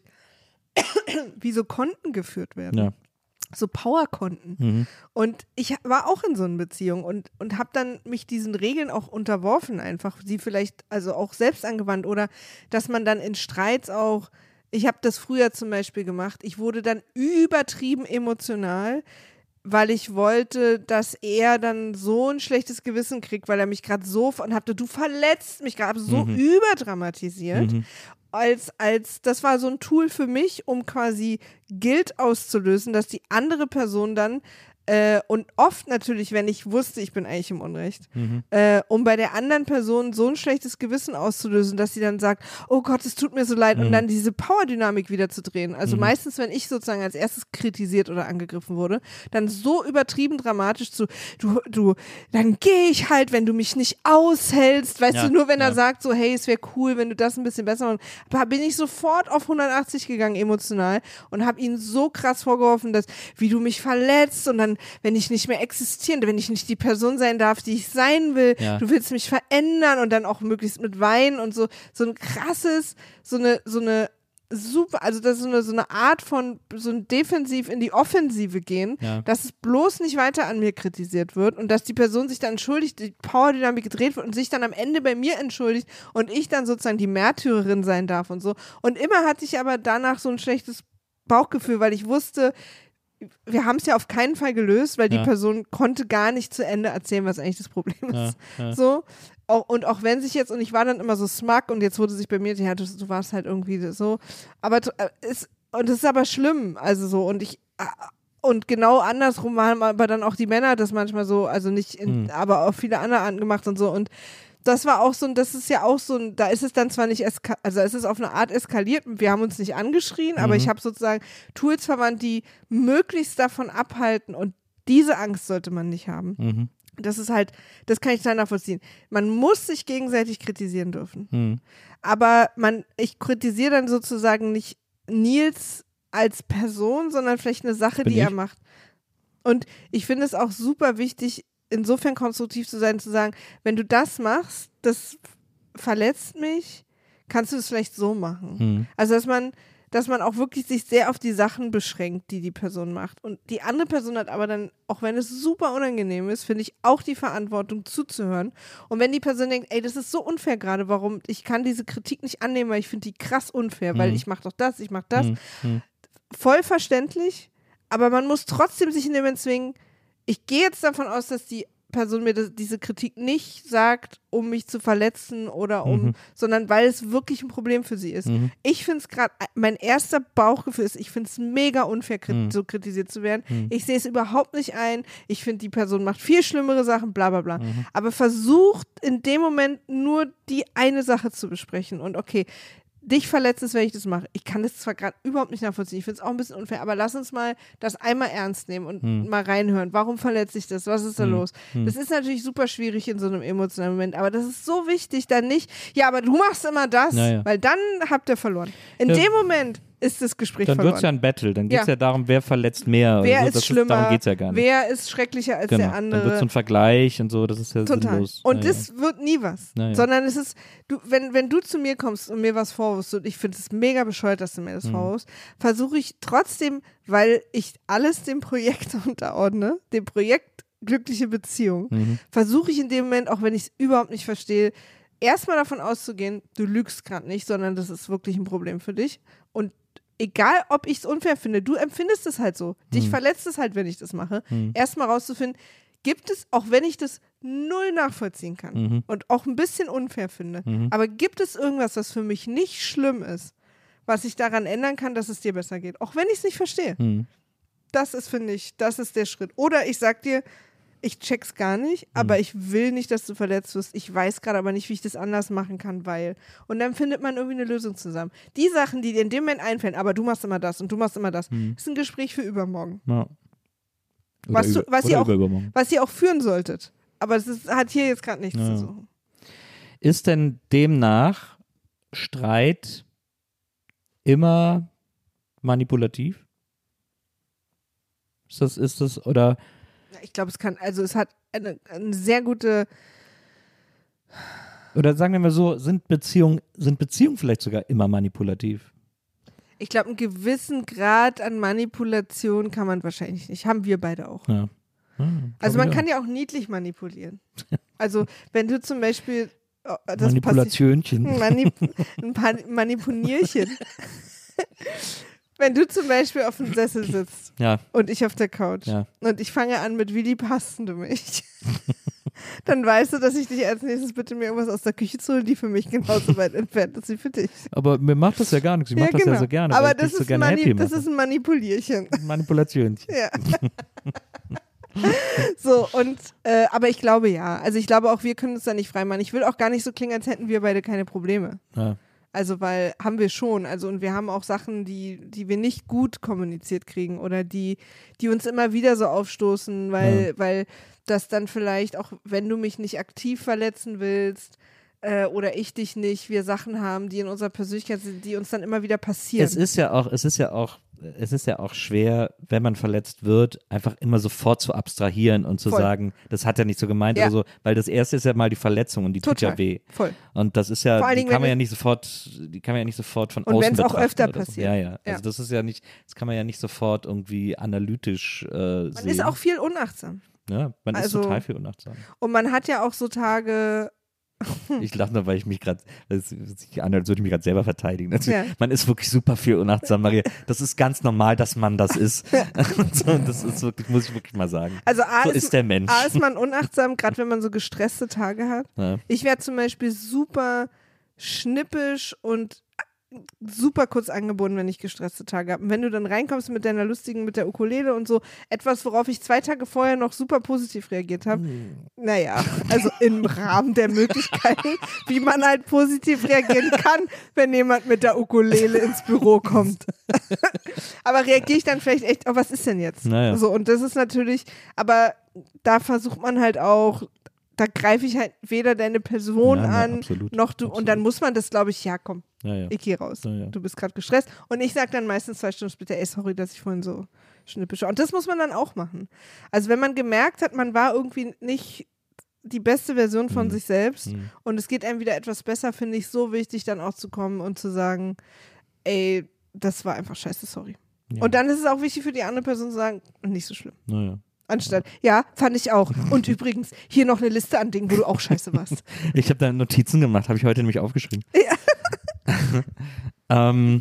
wie so Konten geführt werden. Ja. So Powerkonten. Mhm. Und ich war auch in so einer Beziehung und, und habe dann mich diesen Regeln auch unterworfen einfach, sie vielleicht also auch selbst angewandt oder dass man dann in Streits auch, ich habe das früher zum Beispiel gemacht, ich wurde dann übertrieben emotional, weil ich wollte, dass er dann so ein schlechtes Gewissen kriegt, weil er mich gerade so und hatte, du verletzt mich gerade so mhm. überdramatisiert. Mhm. Als, als, das war so ein Tool für mich, um quasi Guilt auszulösen, dass die andere Person dann äh, und oft natürlich, wenn ich wusste, ich bin eigentlich im Unrecht, mhm. äh, um bei der anderen Person so ein schlechtes Gewissen auszulösen, dass sie dann sagt, oh Gott, es tut mir so leid, mhm. und dann diese Power-Dynamik wieder zu drehen. Also mhm. meistens, wenn ich sozusagen als erstes kritisiert oder angegriffen wurde, dann so übertrieben dramatisch zu, du, du, dann gehe ich halt, wenn du mich nicht aushältst, weißt ja, du, nur wenn ja. er sagt so, hey, es wäre cool, wenn du das ein bisschen besser machst, aber bin ich sofort auf hundertachtzig gegangen emotional und habe ihn so krass vorgeworfen, dass, wie du mich verletzt und dann wenn ich nicht mehr existieren, wenn ich nicht die Person sein darf, die ich sein will, ja. du willst mich verändern und dann auch möglichst mit Wein und so, so ein krasses, so eine, so eine super, also das ist so eine, so eine Art von so ein Defensiv in die Offensive gehen, ja. dass es bloß nicht weiter an mir kritisiert wird und dass die Person sich dann entschuldigt, die Powerdynamik gedreht wird und sich dann am Ende bei mir entschuldigt und ich dann sozusagen die Märtyrerin sein darf und so. Und immer hatte ich aber danach so ein schlechtes Bauchgefühl, weil ich wusste, wir haben es ja auf keinen Fall gelöst, weil die ja. Person konnte gar nicht zu Ende erzählen, was eigentlich das Problem ist. Ja, ja. So. Auch, und auch wenn sich jetzt, und ich war dann immer so smug und jetzt wurde sich bei mir, ja, du, du warst halt irgendwie so, aber es, und es ist aber schlimm, also so, und ich, und genau andersrum haben aber dann auch die Männer das manchmal so, also nicht, in, mhm. aber auch viele andere angemacht und so, und das war auch so ein, das ist ja auch so ein, da ist es dann zwar nicht, eska- also es ist auf eine Art eskaliert, wir haben uns nicht angeschrien, mhm. aber ich habe sozusagen Tools verwandt, die möglichst davon abhalten und diese Angst sollte man nicht haben. Mhm. Das ist halt, das kann ich total nachvollziehen. Man muss sich gegenseitig kritisieren dürfen. Mhm. Aber man, ich kritisiere dann sozusagen nicht Nils als Person, sondern vielleicht eine Sache, Bin die ich? er macht. Und ich finde es auch super wichtig, insofern konstruktiv zu sein, zu sagen, wenn du das machst, das verletzt mich, kannst du es vielleicht so machen. Mhm. Also, dass man, dass man auch wirklich sich sehr auf die Sachen beschränkt, die die Person macht. Und die andere Person hat aber dann, auch wenn es super unangenehm ist, finde ich auch die Verantwortung zuzuhören. Und wenn die Person denkt, ey, das ist so unfair gerade, warum, ich kann diese Kritik nicht annehmen, weil ich finde die krass unfair, mhm. weil ich mache doch das, ich mache das. Mhm. Voll verständlich, aber man muss trotzdem sich in dem Moment zwingen, ich gehe jetzt davon aus, dass die Person mir das, diese Kritik nicht sagt, um mich zu verletzen oder um, Mhm. sondern weil es wirklich ein Problem für sie ist. Mhm. Ich finde es gerade, mein erster Bauchgefühl ist, ich finde es mega unfair, krit- Mhm. so kritisiert zu werden. Mhm. Ich sehe es überhaupt nicht ein. Ich finde, die Person macht viel schlimmere Sachen, bla bla bla. Mhm. Aber versucht in dem Moment nur die eine Sache zu besprechen. Und okay, dich verletzt es, wenn ich das mache. Ich kann das zwar gerade überhaupt nicht nachvollziehen, ich finde es auch ein bisschen unfair, aber lass uns mal das einmal ernst nehmen und Hm. mal reinhören. Warum verletzt dich das? Was ist da Hm. los? Hm. Das ist natürlich super schwierig in so einem emotionalen Moment, aber das ist so wichtig, dann nicht, ja, aber du machst immer das, Ja, ja. weil dann habt ihr verloren. In Ja. dem Moment ist das Gespräch Dann wird es ja verloren. ein Battle, dann geht es Ja. ja. darum, wer verletzt mehr. Wer oder so. ist das schlimmer? darum geht es ja gar nicht. Wer ist schrecklicher als genau. der Dann andere? wird es so ein Vergleich und so, das ist ja Total. sinnlos. Und ja, das wird nie was. Ja, ja. Sondern es ist, du, wenn, wenn du zu mir kommst und mir was vorwirfst und ich finde es mega bescheuert, dass du mir das Mhm. vorwirfst, versuche ich trotzdem, weil ich alles dem Projekt unterordne, dem Projekt glückliche Beziehung, Mhm. versuche ich in dem Moment, auch wenn ich es überhaupt nicht verstehe, erstmal davon auszugehen, du lügst gerade nicht, sondern das ist wirklich ein Problem für dich. Und egal, ob ich es unfair finde, du empfindest es halt so. Dich Mhm. verletzt es halt, wenn ich das mache. Mhm. Erstmal rauszufinden, gibt es, auch wenn ich das null nachvollziehen kann Mhm. und auch ein bisschen unfair finde, Mhm. aber gibt es irgendwas, was für mich nicht schlimm ist, was ich daran ändern kann, dass es dir besser geht? Auch wenn ich es nicht verstehe. Mhm. Das ist, finde ich, das ist der Schritt. Oder ich sag dir, ich check's gar nicht, aber ich will nicht, dass du verletzt wirst. Ich weiß gerade aber nicht, wie ich das anders machen kann, weil. Und dann findet man irgendwie eine Lösung zusammen. Die Sachen, die dir in dem Moment einfallen, aber du machst immer das und du machst immer das, Mhm. ist ein Gespräch für übermorgen. Ja. Oder Was du- über- was oder ihr auch- übermorgen. Was ihr auch führen solltet. Aber es ist, hat hier jetzt gerade nichts Ja. zu suchen. Ist denn demnach Streit immer manipulativ? Ist das, ist das, oder? Ja, ich glaube, es kann, also es hat eine, eine sehr gute, Oder sagen wir mal so, sind Beziehungen, sind Beziehungen vielleicht sogar immer manipulativ? ich glaube, einen gewissen Grad an Manipulation kann man wahrscheinlich nicht. Haben wir beide auch. Ja. Ja, Also glaub man ich kann ja auch niedlich manipulieren. Also wenn du zum Beispiel oh, auch. das Manipulationchen. passiert- Manip ein paar Manipulierchen. Wenn du zum Beispiel auf dem Sessel sitzt Ja, und ich auf der Couch ja. und ich fange an mit, wie lieb hast du mich? Dann weißt du, dass ich dich als nächstes bitte, mir irgendwas aus der Küche zu holen, die für mich genauso weit entfernt ist wie für dich. Aber mir macht das ja gar nichts. Ich mach das ja so gerne. Aber weil ich das dich so ist, gerne Mani happy das mache. ist ein Manipulierchen. Manipulationchen. Ja. So, und, äh, aber ich glaube ja. Also ich glaube auch, wir können uns da nicht freimachen. Ich will auch gar nicht so klingen, als hätten wir beide keine Probleme. Ja. Also, weil haben wir schon. Also, und wir haben auch Sachen, die, die wir nicht gut kommuniziert kriegen oder die, die uns immer wieder so aufstoßen, weil, Ja. weil das dann vielleicht auch, wenn du mich nicht aktiv verletzen willst, äh, oder ich dich nicht, wir Sachen haben, die in unserer Persönlichkeit sind, die uns dann immer wieder passieren. Es ist ja auch, es ist ja auch, es ist ja auch schwer, wenn man verletzt wird, einfach immer sofort zu abstrahieren und zu Voll. sagen, das hat er nicht so gemeint Ja. oder so, weil das erste ist ja mal die Verletzung und die tut Total. ja weh. Voll. Und das ist ja, Vor allen die Dingen, kann man wenn ja es- nicht sofort, die kann man ja nicht sofort von Und außen wenn's auch betrachten öfter oder so. passiert. Ja, ja. Also Ja. das ist ja nicht, das kann man ja nicht sofort irgendwie analytisch äh, Man sehen. ist auch viel unachtsam. ja, man also- ist total viel unachtsam. Und man hat ja auch so Tage, Ich lache nur, weil ich mich gerade, das sich anhört, als würde ich mich gerade selber verteidigen. Das, Ja. Man ist wirklich super viel unachtsam, Maria. Das ist ganz normal, dass man das ist. So, das ist wirklich, muss ich wirklich mal sagen. also A, So ist, ist der Mensch. A ist man unachtsam, gerade wenn man so gestresste Tage hat. Ja. Ich werde zum Beispiel super schnippisch und super kurz angebunden, wenn ich gestresste Tage habe. Und wenn du dann reinkommst mit deiner lustigen, mit der Ukulele und so, etwas, worauf ich zwei Tage vorher noch super positiv reagiert habe, naja, also im Rahmen der Möglichkeiten, wie man halt positiv reagieren kann, wenn jemand mit der Ukulele ins Büro kommt. Aber reagiere ich dann vielleicht echt, oh, was ist denn jetzt? Naja. So, und das ist natürlich, aber da versucht man halt auch, da greife ich halt weder deine Person Ja, na, an, absolut, noch du, absolut. und dann muss man das, glaube ich, ja, komm, Ja, ja. ich gehe raus. Ja, ja. Du bist gerade gestresst. Und ich sage dann meistens zwei Stunden später, ey, sorry, dass ich vorhin so schnippischer. Und das muss man dann auch machen. Also wenn man gemerkt hat, man war irgendwie nicht die beste Version von Mhm. sich selbst Mhm. und es geht einem wieder etwas besser, finde ich so wichtig, dann auch zu kommen und zu sagen, ey, das war einfach scheiße, sorry. Ja. Und dann ist es auch wichtig für die andere Person zu sagen, nicht so schlimm. Naja. Anstatt, ja, fand ich auch. Und übrigens, hier noch eine Liste an Dingen, wo du auch scheiße warst. Ich habe da Notizen gemacht, habe ich heute nämlich aufgeschrieben. ähm,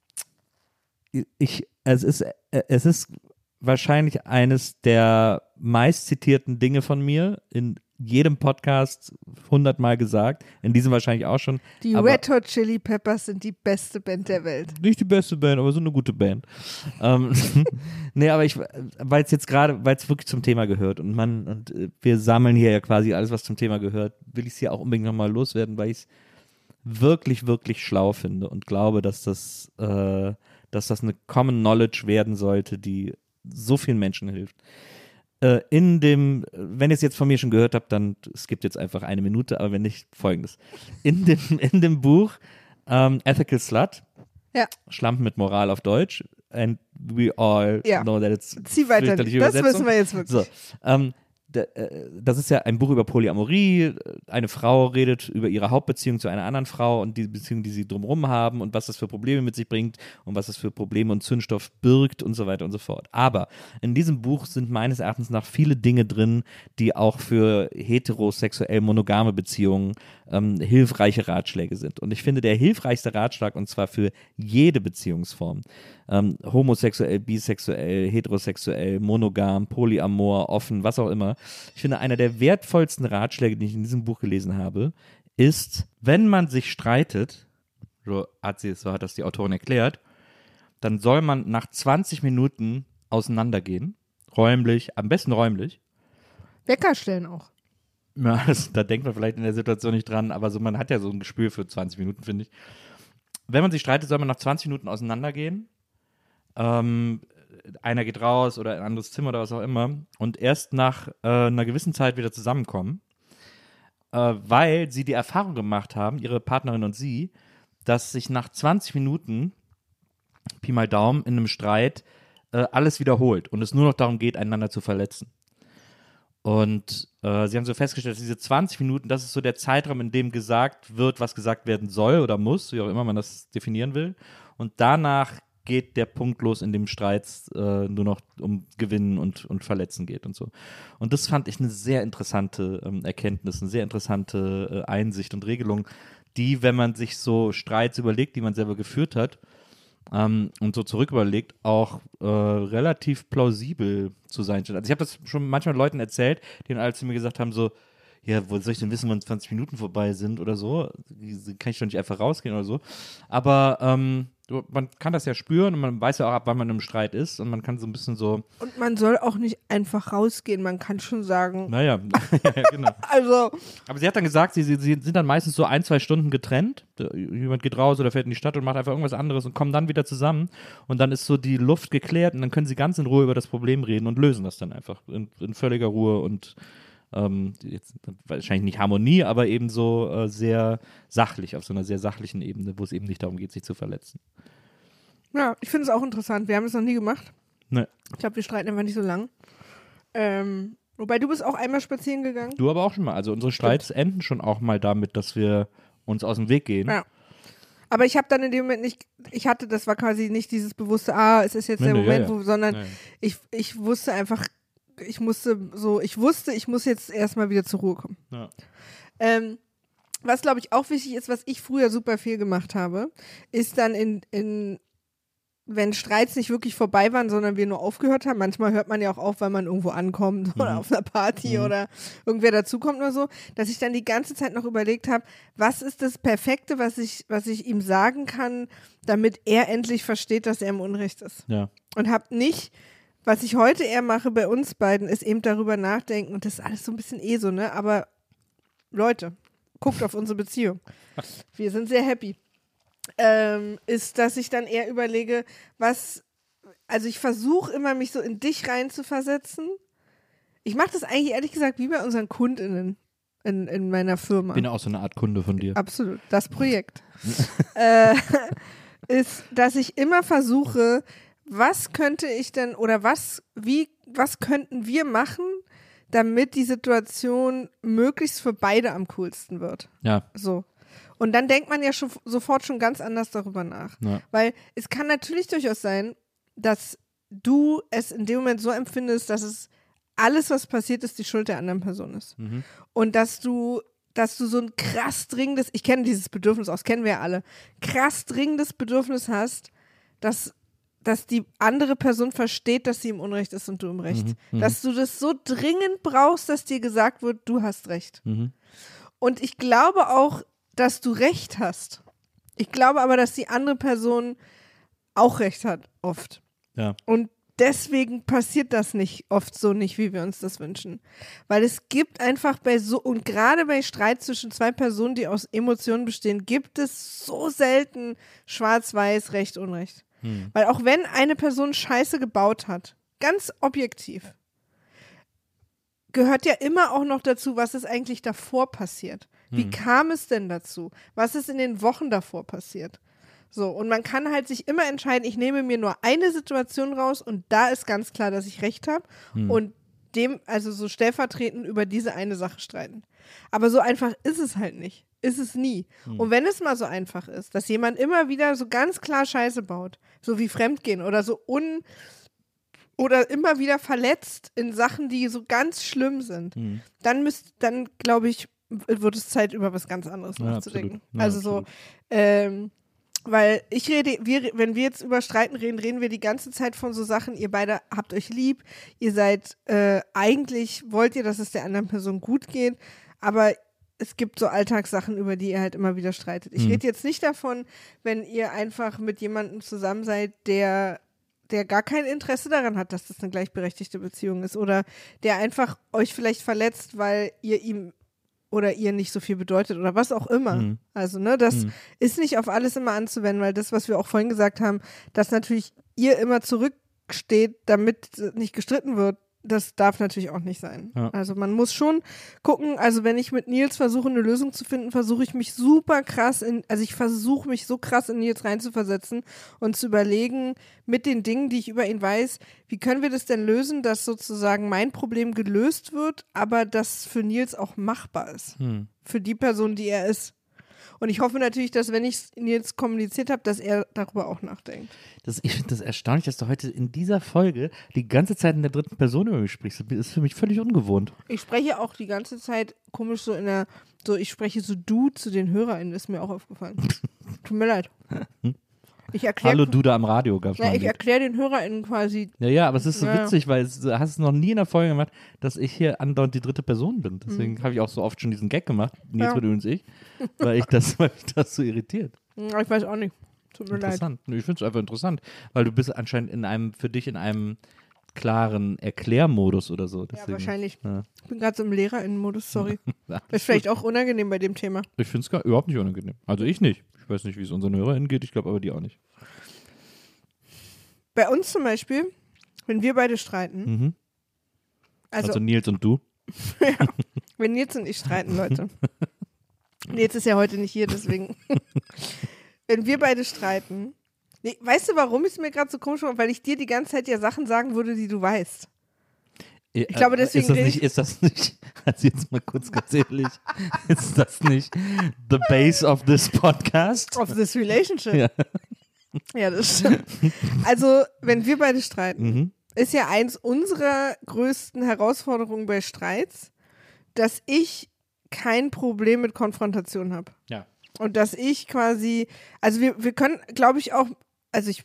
ich, es ist, es ist wahrscheinlich eines der meistzitierten Dinge von mir in jedem Podcast hundertmal gesagt, in diesem wahrscheinlich auch schon. Die aber Red Hot Chili Peppers sind die beste Band der Welt. Nicht die beste Band, aber so eine gute Band. ähm, nee, aber ich, weil es jetzt gerade, weil es wirklich zum Thema gehört und man, und äh, wir sammeln hier ja quasi alles, was zum Thema gehört, will ich es hier auch unbedingt nochmal loswerden, weil ich es wirklich, wirklich schlau finde und glaube, dass das, äh, dass das eine Common Knowledge werden sollte, die so vielen Menschen hilft. Äh, in dem, wenn ihr es jetzt von mir schon gehört habt, dann es gibt jetzt einfach eine Minute, aber wenn nicht, folgendes. In dem, in dem Buch ähm, Ethical Slut, Ja. Schlampen mit Moral auf Deutsch, and we all Ja. know that it's Zieh weiter. fürchterliche Das Übersetzung. wissen wir jetzt wirklich. So, ähm, d- äh, das ist ja ein Buch über Polyamorie. Eine Frau redet über ihre Hauptbeziehung zu einer anderen Frau und die Beziehung, die sie drumherum haben und was das für Probleme mit sich bringt und was das für Probleme und Zündstoff birgt und so weiter und so fort. Aber in diesem Buch sind meines Erachtens nach viele Dinge drin, die auch für heterosexuell monogame Beziehungen ähm, hilfreiche Ratschläge sind. Und ich finde, der hilfreichste Ratschlag, und zwar für jede Beziehungsform, ähm, homosexuell, bisexuell, heterosexuell, monogam, polyamor, offen, was auch immer. Ich finde, einer der wertvollsten Ratschläge, die ich in diesem Buch gelesen habe, ist, wenn man sich streitet, so hat, sie, so hat das die Autorin erklärt, dann soll man nach zwanzig Minuten auseinandergehen, räumlich, am besten räumlich. Wecker stellen auch. Ja, das, da denkt man vielleicht in der Situation nicht dran, aber so, man hat ja so ein Gespür für zwanzig Minuten, finde ich. Wenn man sich streitet, soll man nach zwanzig Minuten auseinandergehen. Ähm, einer geht raus oder in ein anderes Zimmer oder was auch immer und erst nach äh, einer gewissen Zeit wieder zusammenkommen, äh, weil sie die Erfahrung gemacht haben, ihre Partnerin und sie, dass sich nach zwanzig Minuten, Pi mal Daumen, in einem Streit äh, alles wiederholt und es nur noch darum geht, einander zu verletzen. Und äh, sie haben so festgestellt, dass diese zwanzig Minuten, das ist so der Zeitraum, in dem gesagt wird, was gesagt werden soll oder muss, wie auch immer man das definieren will. Und danach geht der Punkt los, in dem Streit äh, nur noch um Gewinnen und, und Verletzen geht und so. Und das fand ich eine sehr interessante ähm, Erkenntnis, eine sehr interessante äh, Einsicht und Regelung, die, wenn man sich so Streits überlegt, die man selber geführt hat, ähm, und so zurück überlegt, auch äh, relativ plausibel zu sein scheint. Also ich habe das schon manchmal Leuten erzählt, die dann alle zu mir gesagt haben, so, ja, wo soll ich denn wissen, wann zwanzig Minuten vorbei sind oder so? Kann ich doch nicht einfach rausgehen oder so. Aber ähm, man kann das ja spüren und man weiß ja auch, ab wann man im Streit ist und man kann so ein bisschen so. Und man soll auch nicht einfach rausgehen, man kann schon sagen, Naja, ja, genau. also, Aber sie hat dann gesagt, sie, sie, sie sind dann meistens so ein, zwei Stunden getrennt. Jemand geht raus oder fährt in die Stadt und macht einfach irgendwas anderes und kommen dann wieder zusammen und dann ist so die Luft geklärt und dann können sie ganz in Ruhe über das Problem reden und lösen das dann einfach in, in völliger Ruhe und Ähm, jetzt wahrscheinlich nicht Harmonie, aber eben so äh, sehr sachlich, auf so einer sehr sachlichen Ebene, wo es eben nicht darum geht, sich zu verletzen. ja, ich finde es auch interessant. Wir haben es noch nie gemacht. Nee. Ich glaube, wir streiten einfach nicht so lang. Ähm, wobei, du bist auch einmal spazieren gegangen. Du aber auch schon mal. Also unsere Streits Stimmt. enden schon auch mal damit, dass wir uns aus dem Weg gehen. Ja. Aber ich habe dann in dem Moment nicht, ich hatte, das war quasi nicht dieses bewusste, ah, es ist jetzt Nee, der nee, Moment, ja, ja. wo, sondern Ja, ja. ich, ich wusste einfach, ich musste so, ich wusste, ich muss jetzt erstmal wieder zur Ruhe kommen. Ja. Ähm, was, glaube ich, auch wichtig ist, was ich früher super viel gemacht habe, ist dann in, in wenn Streits nicht wirklich vorbei waren, sondern wir nur aufgehört haben, manchmal hört man ja auch auf, weil man irgendwo ankommt oder Mhm. auf einer Party Mhm. oder irgendwer dazukommt oder so, dass ich dann die ganze Zeit noch überlegt habe, was ist das Perfekte, was ich, was ich ihm sagen kann, damit er endlich versteht, dass er im Unrecht ist. Ja. Und habe nicht, was ich heute eher mache bei uns beiden, ist eben darüber nachdenken und das ist alles so ein bisschen eh so, ne, aber Leute, guckt auf unsere Beziehung. Wir sind sehr happy. Ähm, ist, dass ich dann eher überlege, was, also ich versuche immer, mich so in dich reinzuversetzen. Ich mache das eigentlich ehrlich gesagt wie bei unseren KundInnen in, in meiner Firma. Bin auch so eine Art Kunde von dir. Absolut, das Projekt. äh, ist, dass ich immer versuche, was könnte ich denn oder was, wie, was könnten wir machen, damit die Situation möglichst für beide am coolsten wird? Ja. So. Und dann denkt man ja schon, sofort schon ganz anders darüber nach. Ja. Weil es kann natürlich durchaus sein, dass du es in dem Moment so empfindest, dass es alles, was passiert ist, die Schuld der anderen Person ist. Mhm. Und dass du, dass du so ein krass dringendes, ich kenne dieses Bedürfnis aus, kennen wir ja alle, krass dringendes Bedürfnis hast, dass, dass die andere Person versteht, dass sie im Unrecht ist und du im Recht. Mhm. Dass du das so dringend brauchst, dass dir gesagt wird, du hast Recht. Mhm. Und ich glaube auch, dass du Recht hast. Ich glaube aber, dass die andere Person auch Recht hat, oft. Ja. Und deswegen passiert das nicht oft so nicht, wie wir uns das wünschen. Weil es gibt einfach bei so, und gerade bei Streit zwischen zwei Personen, die aus Emotionen bestehen, gibt es so selten schwarz-weiß, Recht, Unrecht. Hm. Weil auch wenn eine Person Scheiße gebaut hat, ganz objektiv, gehört ja immer auch noch dazu, was ist eigentlich davor passiert. Wie hm. kam es denn dazu? Was ist in den Wochen davor passiert? So, und man kann halt sich immer entscheiden, ich nehme mir nur eine Situation raus und da ist ganz klar, dass ich Recht habe hm. und dem, also so stellvertretend über diese eine Sache streiten. Aber so einfach ist es halt nicht. Ist es nie. Hm. Und wenn es mal so einfach ist, dass jemand immer wieder so ganz klar Scheiße baut, so wie Fremdgehen oder so un- oder immer wieder verletzt in Sachen, die so ganz schlimm sind, hm. dann müsst, dann glaube ich, wird es Zeit, über was ganz anderes ja, nachzudenken. Ja, also absolut. so, ähm, weil ich rede, wir, wenn wir jetzt über Streiten reden, reden wir die ganze Zeit von so Sachen, ihr beide habt euch lieb, ihr seid, äh, eigentlich wollt ihr, dass es der anderen Person gut geht, aber es gibt so Alltagssachen, über die ihr halt immer wieder streitet. Ich mhm. rede jetzt nicht davon, wenn ihr einfach mit jemandem zusammen seid, der der gar kein Interesse daran hat, dass das eine gleichberechtigte Beziehung ist oder der einfach euch vielleicht verletzt, weil ihr ihm oder ihr nicht so viel bedeutet oder was auch immer. Mhm. Also, ne, das mhm. ist nicht auf alles immer anzuwenden, weil das, was wir auch vorhin gesagt haben, dass natürlich ihr immer zurücksteht, damit nicht gestritten wird, das darf natürlich auch nicht sein. Ja. Also man muss schon gucken, also wenn ich mit Nils versuche, eine Lösung zu finden, versuche ich mich super krass in, also ich versuche mich so krass in Nils reinzuversetzen und zu überlegen, mit den Dingen, die ich über ihn weiß, wie können wir das denn lösen, dass sozusagen mein Problem gelöst wird, aber das für Nils auch machbar ist. Hm. Für die Person, die er ist. Und ich hoffe natürlich, dass, wenn ich es Nils kommuniziert habe, dass er darüber auch nachdenkt. Das, ich finde das erstaunlich, dass du heute in dieser Folge die ganze Zeit in der dritten Person über mich sprichst. Das ist für mich völlig ungewohnt. Ich spreche auch die ganze Zeit komisch so in der, so ich spreche so du zu den HörerInnen, ist mir auch aufgefallen. Tut mir leid. Ich erklär, Hallo du da am Radio gab's ja, ich erkläre den HörerInnen quasi. Ja, ja, aber es ist so ja. witzig, weil es, du hast es noch nie in der Folge gemacht, dass ich hier andauernd die dritte Person bin. Deswegen mhm. habe ich auch so oft schon diesen Gag gemacht, Nils ja. übrigens ich, weil ich das, weil mich das so irritiert. Ich weiß auch nicht. Tut mir interessant. leid. Ich finde es einfach interessant, weil du bist anscheinend in einem, für dich in einem klaren Erklärmodus oder so. Deswegen, ja, wahrscheinlich. Ja. Ich bin gerade so im LehrerInnen-Modus, sorry. Das ist vielleicht auch unangenehm bei dem Thema. Ich finde es überhaupt nicht unangenehm. Also ich nicht. Ich weiß nicht, wie es unseren HörerInnen geht, ich glaube aber die auch nicht. Bei uns zum Beispiel, wenn wir beide streiten. Mhm. Also, also Nils und du? Ja, wenn Nils und ich streiten, Leute. Nils ist ja heute nicht hier, deswegen. Wenn wir beide streiten. Nee, weißt du, warum ich es mir gerade so komisch mache? Weil ich dir die ganze Zeit ja Sachen sagen würde, die du weißt. Ich äh, glaube, deswegen ist das nicht, ist das nicht, also jetzt mal kurz ganz ehrlich, ist das nicht the base of this podcast? Of this relationship. Ja. Ja, das stimmt. Also, wenn wir beide streiten, mhm. ist ja eins unserer größten Herausforderungen bei Streits, dass ich kein Problem mit Konfrontation habe. Ja. Und dass ich quasi, also wir, wir können, glaube ich, auch, also ich,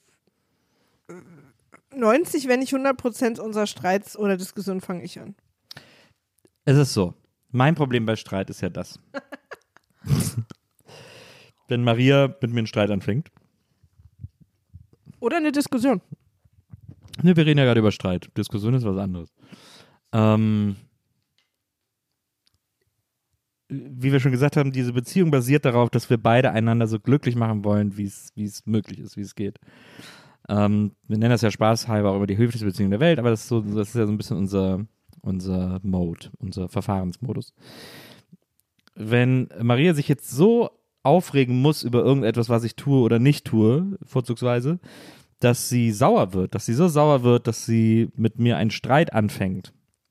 neunzig, wenn nicht hundert Prozent unserer Streits oder Diskussionen fange ich an. Es ist so, mein Problem bei Streit ist ja das. Wenn Maria mit mir einen Streit anfängt. Oder eine Diskussion. Ne, wir reden ja gerade über Streit. Diskussion ist was anderes. Ähm, wie wir schon gesagt haben, diese Beziehung basiert darauf, dass wir beide einander so glücklich machen wollen, wie es wie es möglich ist, wie es geht. Ähm, wir nennen das ja spaßhalber auch über die höflichste Beziehung der Welt, aber das ist, so, das ist ja so ein bisschen unser, unser Mode, unser Verfahrensmodus. Wenn Maria sich jetzt so aufregen muss über irgendetwas, was ich tue oder nicht tue, vorzugsweise, dass sie sauer wird, dass sie so sauer wird, dass sie mit mir einen Streit anfängt,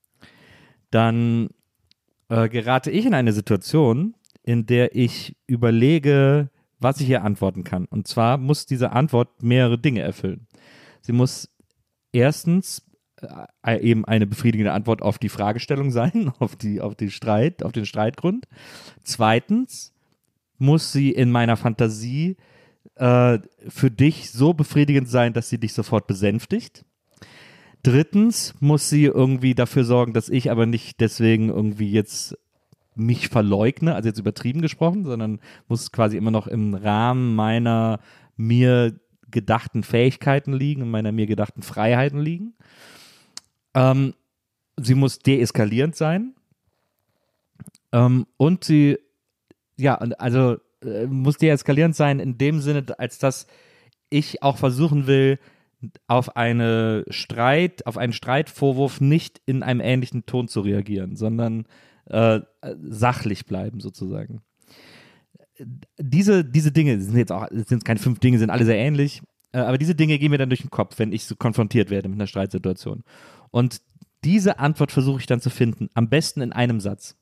dann äh, gerate ich in eine Situation, in der ich überlege, was ich ihr antworten kann. Und zwar muss diese Antwort mehrere Dinge erfüllen. Sie muss erstens äh, eben eine befriedigende Antwort auf die Fragestellung sein, auf die, auf die Streit, auf den Streitgrund. Zweitens muss sie in meiner Fantasie äh, für dich so befriedigend sein, dass sie dich sofort besänftigt. Drittens muss sie irgendwie dafür sorgen, dass ich aber nicht deswegen irgendwie jetzt mich verleugne, also jetzt übertrieben gesprochen, sondern muss quasi immer noch im Rahmen meiner mir gedachten Fähigkeiten liegen, in meiner mir gedachten Freiheiten liegen. Ähm, sie muss deeskalierend sein. Ähm, und sie, ja, also äh, muss deeskalierend sein in dem Sinne, als dass ich auch versuchen will, auf eine Streit, auf einen Streitvorwurf nicht in einem ähnlichen Ton zu reagieren, sondern äh, sachlich bleiben sozusagen. Diese, diese Dinge sind jetzt auch, sind keine fünf Dinge, sind alle sehr ähnlich, äh, aber diese Dinge gehen mir dann durch den Kopf, wenn ich so konfrontiert werde mit einer Streitsituation. Und diese Antwort versuche ich dann zu finden, am besten in einem Satz.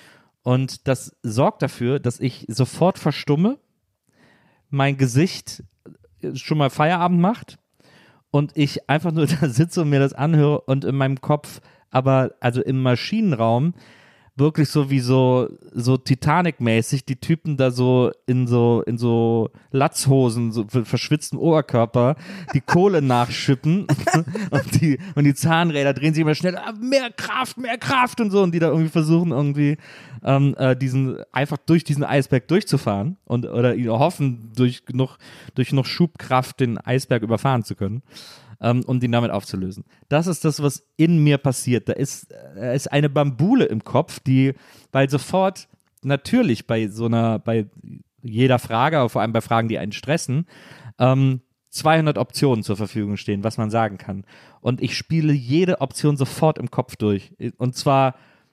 Und das sorgt dafür, dass ich sofort verstumme, mein Gesicht schon mal Feierabend macht und ich einfach nur da sitze und mir das anhöre und in meinem Kopf, aber also im Maschinenraum, wirklich so wie so, so Titanic-mäßig die Typen da so in so, in so Latzhosen, so verschwitzten Oberkörper, die Kohle nachschippen und die, und die Zahnräder drehen sich immer schnell, ah, mehr Kraft, mehr Kraft und so, und die da irgendwie versuchen irgendwie ähm, äh, diesen, einfach durch diesen Eisberg durchzufahren und, oder hoffen, durch genug, durch noch Schubkraft den Eisberg überfahren zu können. Um, um ihn damit aufzulösen. Das ist das, was in mir passiert. Da ist, äh, ist eine Bambule im Kopf, die, weil sofort natürlich bei so einer, bei jeder Frage, aber vor allem bei Fragen, die einen stressen, ähm, zweihundert Optionen zur Verfügung stehen, was man sagen kann. Und ich spiele jede Option sofort im Kopf durch. Und zwar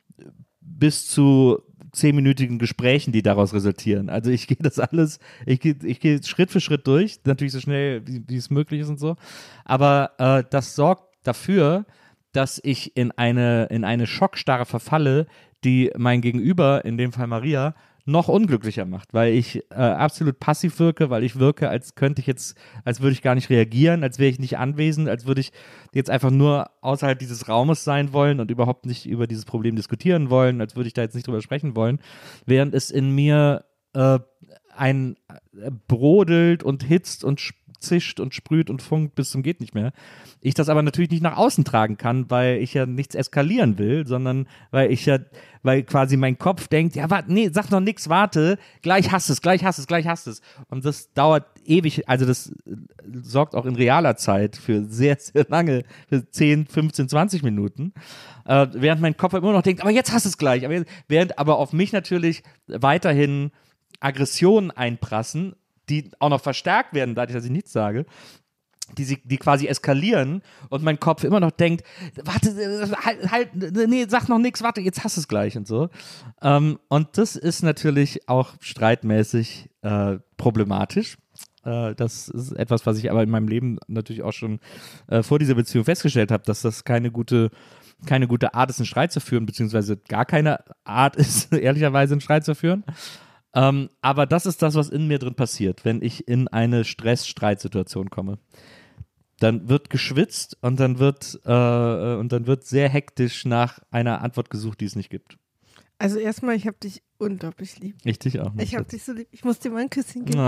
bis zu zehnminütigen Gesprächen, die daraus resultieren. Also ich gehe das alles, ich gehe ich gehe Schritt für Schritt durch, natürlich so schnell, wie, wie es möglich ist und so. Aber äh, das sorgt dafür, dass ich in eine, in eine Schockstarre verfalle, die mein Gegenüber, in dem Fall Maria, noch unglücklicher macht, weil ich äh, absolut passiv wirke, weil ich wirke, als könnte ich jetzt, als würde ich gar nicht reagieren, als wäre ich nicht anwesend, als würde ich jetzt einfach nur außerhalb dieses Raumes sein wollen und überhaupt nicht über dieses Problem diskutieren wollen, als würde ich da jetzt nicht drüber sprechen wollen, während es in mir äh, ein äh, brodelt und hitzt und zischt und sprüht und funkt bis zum geht nicht mehr. Ich das aber natürlich nicht nach außen tragen kann, weil ich ja nichts eskalieren will, sondern weil ich ja, weil quasi mein Kopf denkt, ja, warte, nee, sag noch nix, warte, gleich hast es, gleich hast es, gleich hast es. Und das dauert ewig, also das sorgt auch in realer Zeit für sehr, sehr lange, für zehn, fünfzehn, zwanzig Minuten, äh, während mein Kopf immer noch denkt, aber jetzt hast es gleich. Aber jetzt, während aber auf mich natürlich weiterhin Aggressionen einprassen, die auch noch verstärkt werden, dadurch, dass ich nichts sage, die, sie, die quasi eskalieren und mein Kopf immer noch denkt, warte, halt, halt nee, sag noch nichts, warte, jetzt hast du es gleich und so. Ähm, und das ist natürlich auch streitmäßig äh, problematisch. Äh, das ist etwas, was ich aber in meinem Leben natürlich auch schon äh, vor dieser Beziehung festgestellt habe, dass das keine gute keine gute Art ist, einen Streit zu führen, beziehungsweise gar keine Art ist, ehrlicherweise einen Streit zu führen. Ähm, aber das ist das, was in mir drin passiert, wenn ich in eine Stress-Streitsituation komme. Dann wird geschwitzt und dann wird, äh, und dann wird sehr hektisch nach einer Antwort gesucht, die es nicht gibt. Also erstmal, ich habe dich unglaublich lieb. Ich dich auch. Ich habe dich so lieb. Ich muss dir mal ein Küsschen geben.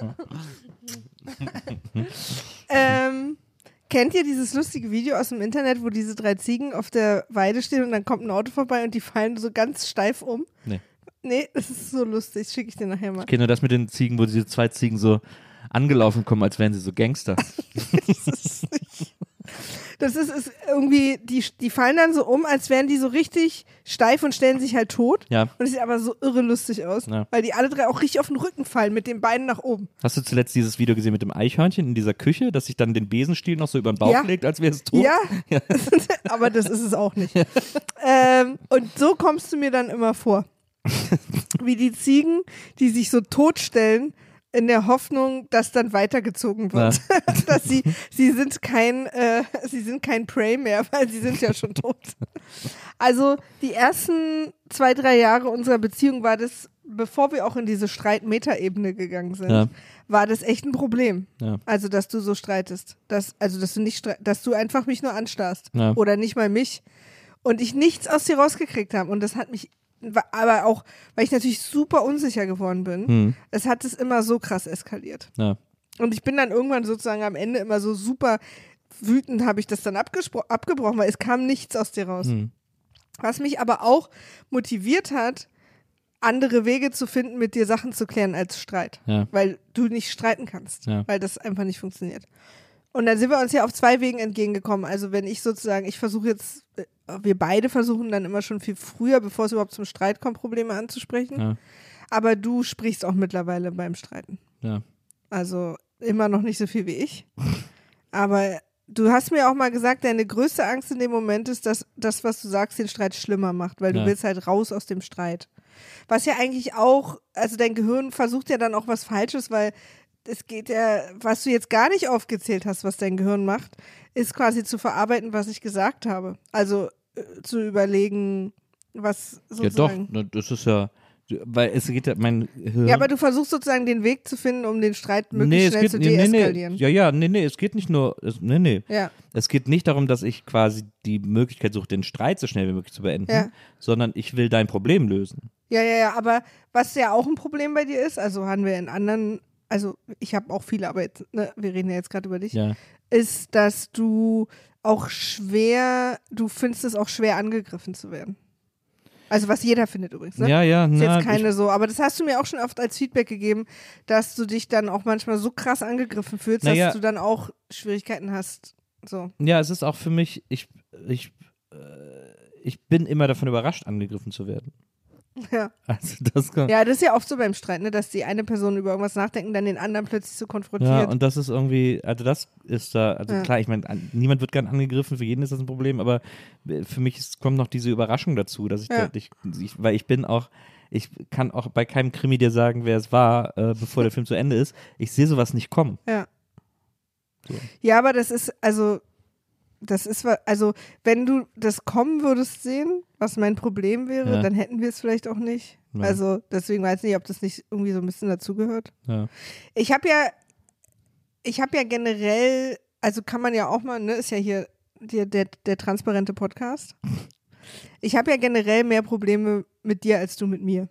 ähm, kennt ihr dieses lustige Video aus dem Internet, wo diese drei Ziegen auf der Weide stehen und dann kommt ein Auto vorbei und die fallen so ganz steif um? Nee. Nee, das ist so lustig. Schicke ich dir nachher mal. Ich kenne nur das mit den Ziegen, wo diese zwei Ziegen so angelaufen kommen, als wären sie so Gangster. das ist, nicht. Das ist, ist irgendwie, die, die fallen dann so um, als wären die so richtig steif und stellen sich halt tot. Ja. Und es sieht aber so irre lustig aus, ja. Weil die alle drei auch richtig auf den Rücken fallen, mit den Beinen nach oben. Hast du zuletzt dieses Video gesehen mit dem Eichhörnchen in dieser Küche, das sich dann den Besenstiel noch so über den Bauch ja. legt, als wäre es tot? Ja, ja. Aber das ist es auch nicht. ähm, und so kommst du mir dann immer vor. Wie die Ziegen, die sich so totstellen in der Hoffnung, dass dann weitergezogen wird. dass sie, sie sind kein, äh, sie sind kein Prey mehr, weil sie sind ja schon tot. Also die ersten zwei, drei Jahre unserer Beziehung war das, bevor wir auch in diese Streit-Meta-Ebene gegangen sind, Ja. war das echt ein Problem. Ja. Also, dass du so streitest. Dass, also, dass du nicht stre- dass du einfach mich nur anstarrst. Ja. Oder nicht mal mich. Und ich nichts aus dir rausgekriegt habe. Und das hat mich, aber auch, weil ich natürlich super unsicher geworden bin, Hm. es hat es immer so krass eskaliert. Ja. Und ich bin dann irgendwann sozusagen am Ende immer so super wütend, habe ich das dann abgespro- abgebrochen, weil es kam nichts aus dir raus. Hm. Was mich aber auch motiviert hat, andere Wege zu finden, mit dir Sachen zu klären als Streit. Ja. Weil du nicht streiten kannst, Ja. weil das einfach nicht funktioniert. Und dann sind wir uns ja auf zwei Wegen entgegengekommen. Also wenn ich sozusagen, ich versuche jetzt, äh, wir beide versuchen dann immer schon viel früher, bevor es überhaupt zum Streit kommt, Probleme anzusprechen. Ja. Aber du sprichst auch mittlerweile beim Streiten. Ja. Also immer noch nicht so viel wie ich. Aber du hast mir auch mal gesagt, deine größte Angst in dem Moment ist, dass das, was du sagst, den Streit schlimmer macht, weil du Ja. willst halt raus aus dem Streit. Was ja eigentlich auch, also dein Gehirn versucht ja dann auch was Falsches, weil es geht ja, was du jetzt gar nicht aufgezählt hast, was dein Gehirn macht, ist quasi zu verarbeiten, was ich gesagt habe. Also äh, zu überlegen, was Ja, doch, sozusagen. na, das ist ja, weil es geht ja, mein Hirn. Ja, aber du versuchst sozusagen den Weg zu finden, um den Streit möglichst nee, es schnell geht, zu nee, nee, deeskalieren. nee, ja, ja, nee, nee, es geht nicht nur, es, nee, nee. Ja. Es geht nicht darum, dass ich quasi die Möglichkeit suche, den Streit so schnell wie möglich zu beenden, Ja. sondern ich will dein Problem lösen. Ja, ja, ja, aber was ja auch ein Problem bei dir ist, also haben wir in anderen, also ich habe auch viele, aber jetzt, ne, wir reden ja jetzt gerade über dich, Ja, ist, dass du auch schwer, du findest es auch schwer angegriffen zu werden. Also was jeder findet übrigens, ne? ja, ja, Ist na, jetzt keine so, aber das hast du mir auch schon oft als Feedback gegeben, dass du dich dann auch manchmal so krass angegriffen fühlst, Naja. dass du dann auch Schwierigkeiten hast. So. ich, ja, es ist auch für mich, ich, ich, äh, ich bin immer davon überrascht, angegriffen zu werden. Ja. Also das kann, Ja, das ist ja oft so beim Streit, ne, dass die eine Person über irgendwas nachdenkt und dann den anderen plötzlich so konfrontiert. Ja, und das ist irgendwie, also das ist da, also Ja. klar, ich meine, an- niemand wird gern angegriffen, für jeden ist das ein Problem, aber für mich ist, kommt noch diese Überraschung dazu, dass ich, Ja. da, ich, ich weil ich bin auch, ich kann auch bei keinem Krimi dir sagen, wer es war, äh, bevor der Film zu Ende ist. Ich sehe sowas nicht kommen. Ja. So. Ja, aber das ist, also, das ist, wa- also, wenn du das kommen würdest sehen, was mein Problem wäre, Ja. dann hätten wir es vielleicht auch nicht. Ja. Also, deswegen weiß ich nicht, ob das nicht irgendwie so ein bisschen dazugehört. Ja. Ich habe ja, ich habe ja generell, also kann man ja auch mal, ne, ist ja hier der, der, der transparente Podcast. Ich habe ja generell mehr Probleme mit dir als du mit mir.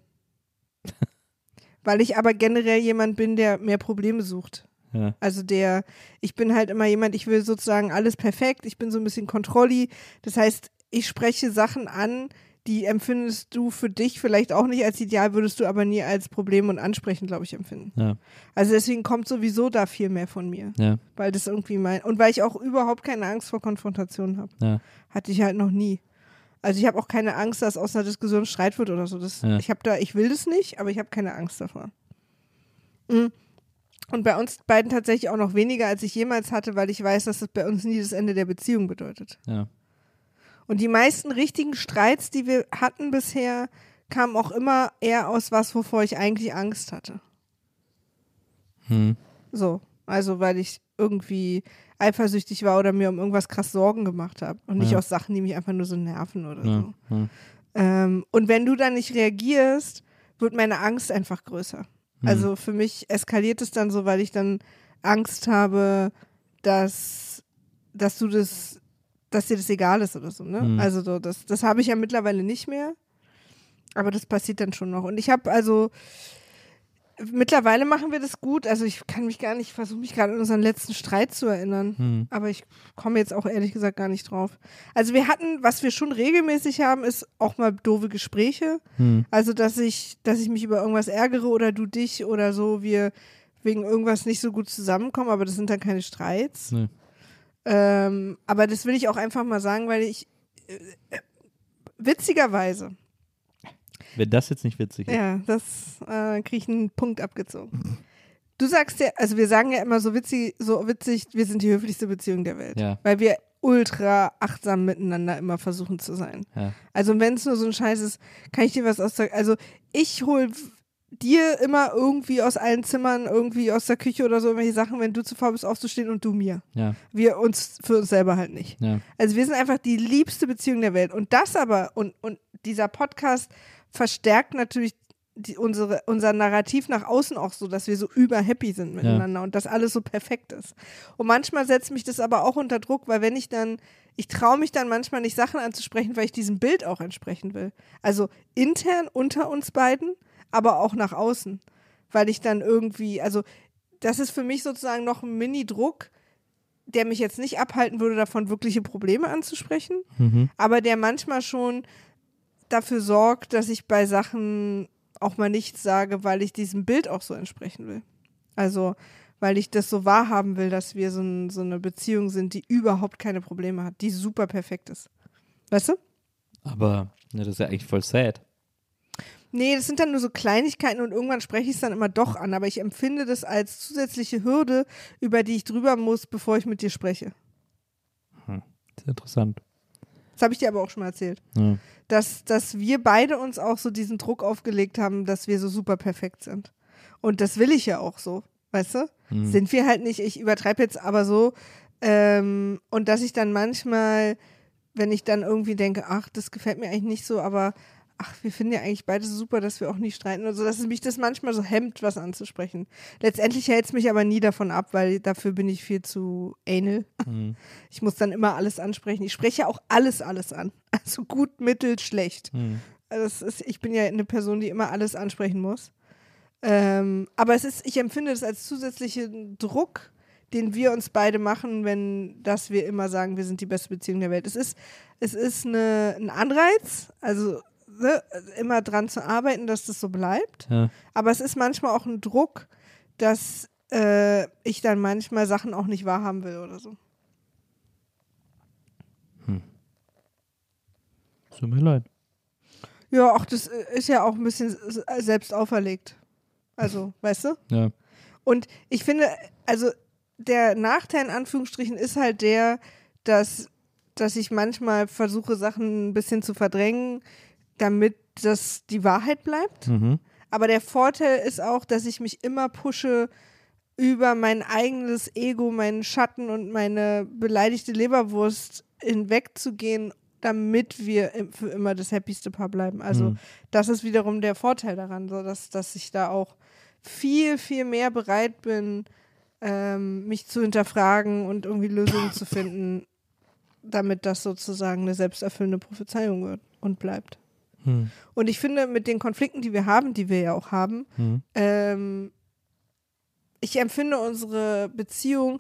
Weil ich aber generell jemand bin, der mehr Probleme sucht. Ja. Also der, ich bin halt immer jemand, ich will sozusagen alles perfekt, ich bin so ein bisschen Kontrolli. Das heißt, ich spreche Sachen an, die empfindest du für dich vielleicht auch nicht als ideal, würdest du aber nie als Problem und ansprechend, glaube ich, empfinden. Ja. Also deswegen kommt sowieso da viel mehr von mir. Ja. Weil das irgendwie mein, und weil ich auch überhaupt keine Angst vor Konfrontation habe. Ja. Hatte ich halt noch nie. Also ich habe auch keine Angst, dass aus einer Diskussion Streit wird oder so. Das, Ja. Ich habe da, ich will das nicht, aber ich habe keine Angst davor. Mhm. Und bei uns beiden tatsächlich auch noch weniger, als ich jemals hatte, weil ich weiß, dass das bei uns nie das Ende der Beziehung bedeutet. Ja. Und die meisten richtigen Streits, die wir hatten bisher, kamen auch immer eher aus was, wovor ich eigentlich Angst hatte. Hm. So, also weil ich irgendwie eifersüchtig war oder mir um irgendwas krass Sorgen gemacht habe und nicht Ja. aus Sachen, die mich einfach nur so nerven oder Ja. so. Ja. Ähm, und wenn du dann nicht reagierst, wird meine Angst einfach größer. Hm. Also für mich eskaliert es dann so, weil ich dann Angst habe, dass, dass du das, dass dir das egal ist oder so, ne? Hm. Also so, das, das habe ich ja mittlerweile nicht mehr. Aber das passiert dann schon noch. Und ich habe also mittlerweile machen wir das gut. Also ich kann mich gar nicht, versuche mich gerade an unseren letzten Streit zu erinnern. Hm. Aber ich komme jetzt auch ehrlich gesagt gar nicht drauf. Also wir hatten, was wir schon regelmäßig haben, ist auch mal doofe Gespräche. Hm. Also dass ich, dass ich mich über irgendwas ärgere oder du dich oder so, wir wegen irgendwas nicht so gut zusammenkommen, aber das sind dann keine Streits. Nee. Ähm, aber das will ich auch einfach mal sagen, weil ich äh, witzigerweise, Wenn das jetzt nicht witzig ist. ja, das äh, kriege ich einen Punkt abgezogen. Du sagst ja, also wir sagen ja immer so witzig, so witzig, wir sind die höflichste Beziehung der Welt. Ja. Weil wir ultra achtsam miteinander immer versuchen zu sein. Ja. Also wenn es nur so ein Scheiß ist, kann ich dir was aussagen. Also ich hole dir immer irgendwie aus allen Zimmern, irgendwie aus der Küche oder so irgendwelche Sachen, wenn du zu faul bist aufzustehen und du mir. Ja. Wir uns für uns selber halt nicht. Ja. Also wir sind einfach die liebste Beziehung der Welt. Und das aber, und, und dieser Podcast verstärkt natürlich die, unsere, unser Narrativ nach außen auch so, dass wir so überhappy sind miteinander ja. und dass alles so perfekt ist. Und manchmal setzt mich das aber auch unter Druck, weil wenn ich dann, ich traue mich dann manchmal nicht Sachen anzusprechen, weil ich diesem Bild auch entsprechen will. Also intern unter uns beiden, aber auch nach außen. Weil ich dann irgendwie, also das ist für mich sozusagen noch ein Mini-Druck, der mich jetzt nicht abhalten würde, davon wirkliche Probleme anzusprechen, Mhm. aber der manchmal schon dafür sorgt, dass ich bei Sachen auch mal nichts sage, weil ich diesem Bild auch so entsprechen will. Also, weil ich das so wahrhaben will, dass wir so, ein, so eine Beziehung sind, die überhaupt keine Probleme hat, die super perfekt ist. Weißt du? Aber ne, das ist ja eigentlich voll sad. Nee, das sind dann nur so Kleinigkeiten und irgendwann spreche ich es dann immer doch an, aber ich empfinde das als zusätzliche Hürde, über die ich drüber muss, bevor ich mit dir spreche. Hm. Das ist interessant. Das habe ich dir aber auch schon mal erzählt. Ja. Dass, dass wir beide uns auch so diesen Druck aufgelegt haben, dass wir so super perfekt sind. Und das will ich ja auch so, weißt du? Mhm. Sind wir halt nicht, ich übertreibe jetzt aber so. Ähm, und dass ich dann manchmal, wenn ich dann irgendwie denke, ach, das gefällt mir eigentlich nicht so, aber ach, wir finden ja eigentlich beide so super, dass wir auch nicht streiten. Also, dass es mich das manchmal so hemmt, was anzusprechen. Letztendlich hält es mich aber nie davon ab, weil dafür bin ich viel zu anal. Mhm. Ich muss dann immer alles ansprechen. Ich spreche ja auch alles, alles an. Also gut, mittel, schlecht. Mhm. Also das ist, ich bin ja eine Person, die immer alles ansprechen muss. Ähm, aber es ist, ich empfinde das als zusätzlichen Druck, den wir uns beide machen, wenn, dass wir immer sagen, wir sind die beste Beziehung der Welt. Es ist, es ist eine, ein Anreiz, also ne, immer dran zu arbeiten, dass das so bleibt. Ja. Aber es ist manchmal auch ein Druck, dass äh, ich dann manchmal Sachen auch nicht wahrhaben will oder so. Tut mir leid. Ja, auch das ist ja auch ein bisschen selbst auferlegt. Also, weißt du? Ja. Und ich finde, also der Nachteil in Anführungsstrichen ist halt der, dass, dass ich manchmal versuche, Sachen ein bisschen zu verdrängen, damit das die Wahrheit bleibt. Mhm. Aber der Vorteil ist auch, dass ich mich immer pushe, über mein eigenes Ego, meinen Schatten und meine beleidigte Leberwurst hinwegzugehen, damit wir für immer das happyste Paar bleiben. Also Mhm. das ist wiederum der Vorteil daran, so dass, dass ich da auch viel, viel mehr bereit bin, ähm, mich zu hinterfragen und irgendwie Lösungen zu finden, damit das sozusagen eine selbsterfüllende Prophezeiung wird und bleibt. Mhm. Und ich finde, mit den Konflikten, die wir haben, die wir ja auch haben, Mhm. ähm, ich empfinde unsere Beziehung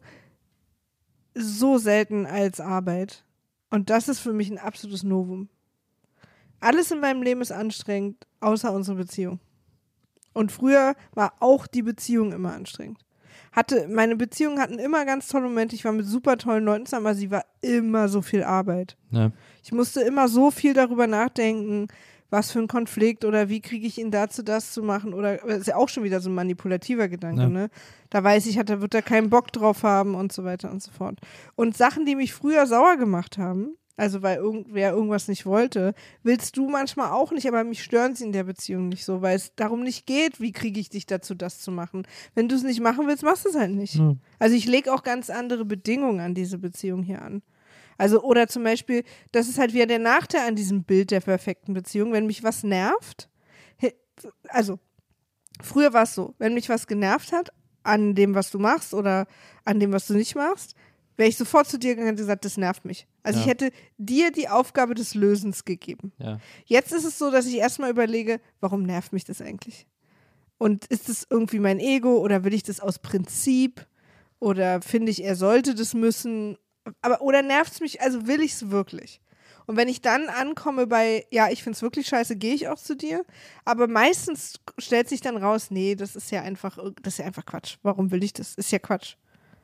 so selten als Arbeit. Und das ist für mich ein absolutes Novum. Alles in meinem Leben ist anstrengend, außer unsere Beziehung. Und früher war auch die Beziehung immer anstrengend. Hatte, meine Beziehungen hatten immer ganz tolle Momente. Ich war mit super tollen Leuten zusammen, aber sie war immer so viel Arbeit. Ja. Ich musste immer so viel darüber nachdenken, was für ein Konflikt oder wie kriege ich ihn dazu, das zu machen. Oder das ist ja auch schon wieder so ein manipulativer Gedanke, Ja. ne? Da weiß ich, hat, da wird er keinen Bock drauf haben und so weiter und so fort. Und Sachen, die mich früher sauer gemacht haben, also weil irgendwer irgendwas nicht wollte, willst du manchmal auch nicht, aber mich stören sie in der Beziehung nicht so, weil es darum nicht geht, wie kriege ich dich dazu, das zu machen. Wenn du es nicht machen willst, machst du es halt nicht. Ja. Also ich lege auch ganz andere Bedingungen an diese Beziehung hier an. Also, oder zum Beispiel, das ist halt wieder der Nachteil an diesem Bild der perfekten Beziehung, wenn mich was nervt, he- also, früher war es so, wenn mich was genervt hat, an dem, was du machst oder an dem, was du nicht machst, wäre ich sofort zu dir gegangen und gesagt, das nervt mich. Also Ja. ich hätte dir die Aufgabe des Lösens gegeben. Ja. Jetzt ist es so, dass ich erstmal überlege, warum nervt mich das eigentlich? Und ist es irgendwie mein Ego oder will ich das aus Prinzip oder finde ich, er sollte das müssen? Aber oder nervt es mich, also will ich es wirklich? Und wenn ich dann ankomme bei, ja, ich finde es wirklich scheiße, gehe ich auch zu dir. Aber meistens stellt sich dann raus, nee, das ist ja einfach, das ist ja einfach Quatsch. Warum will ich das? Ist ja Quatsch.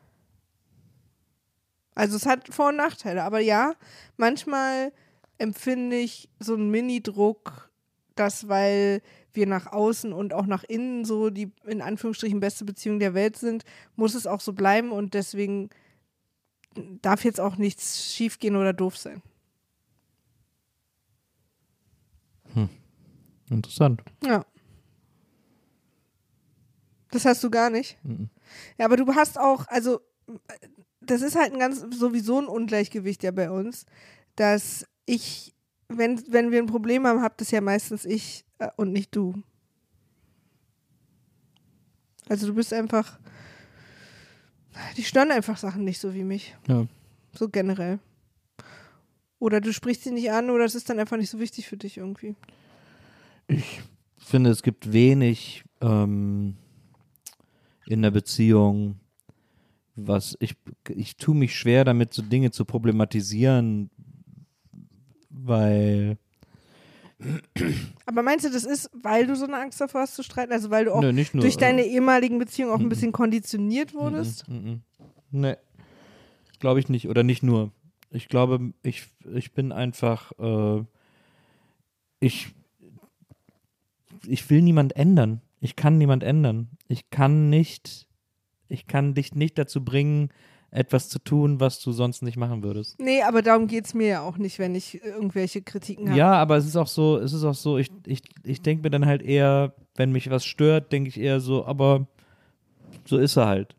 Also es hat Vor- und Nachteile. Aber ja, manchmal empfinde ich so einen Mini-Druck, dass weil wir nach außen und auch nach innen so die in Anführungsstrichen beste Beziehung der Welt sind, muss es auch so bleiben und deswegen darf jetzt auch nichts schiefgehen oder doof sein. Interessant. Ja. Das hast du gar nicht? Mhm. Ja, aber du hast auch, also das ist halt ein ganz, sowieso ein Ungleichgewicht ja bei uns, dass ich, wenn, wenn wir ein Problem haben, habt es ja meistens ich äh, und nicht du. Also du bist einfach, die stören einfach Sachen nicht so wie mich. Ja. So generell. Oder du sprichst sie nicht an oder es ist dann einfach nicht so wichtig für dich irgendwie. Ich finde, es gibt wenig ähm, in der Beziehung, was ich, ich tue mich schwer damit, so Dinge zu problematisieren, weil Aber meinst du, das ist, weil du so eine Angst davor hast zu streiten? Also weil du auch Nö, nicht nur, durch deine äh, ehemaligen Beziehungen auch ein bisschen konditioniert wurdest? Mm, mm, mm. Nee, glaube ich nicht. Oder nicht nur. Ich glaube, ich, ich bin einfach, äh, ich, ich will niemand ändern. Ich kann niemand ändern. Ich kann nicht, ich kann dich nicht dazu bringen, etwas zu tun, was du sonst nicht machen würdest. Nee, aber darum geht es mir ja auch nicht, wenn ich irgendwelche Kritiken habe. Ja, aber es ist auch so, es ist auch so, ich, ich, ich denke mir dann halt eher, wenn mich was stört, denke ich eher so, aber so ist er halt.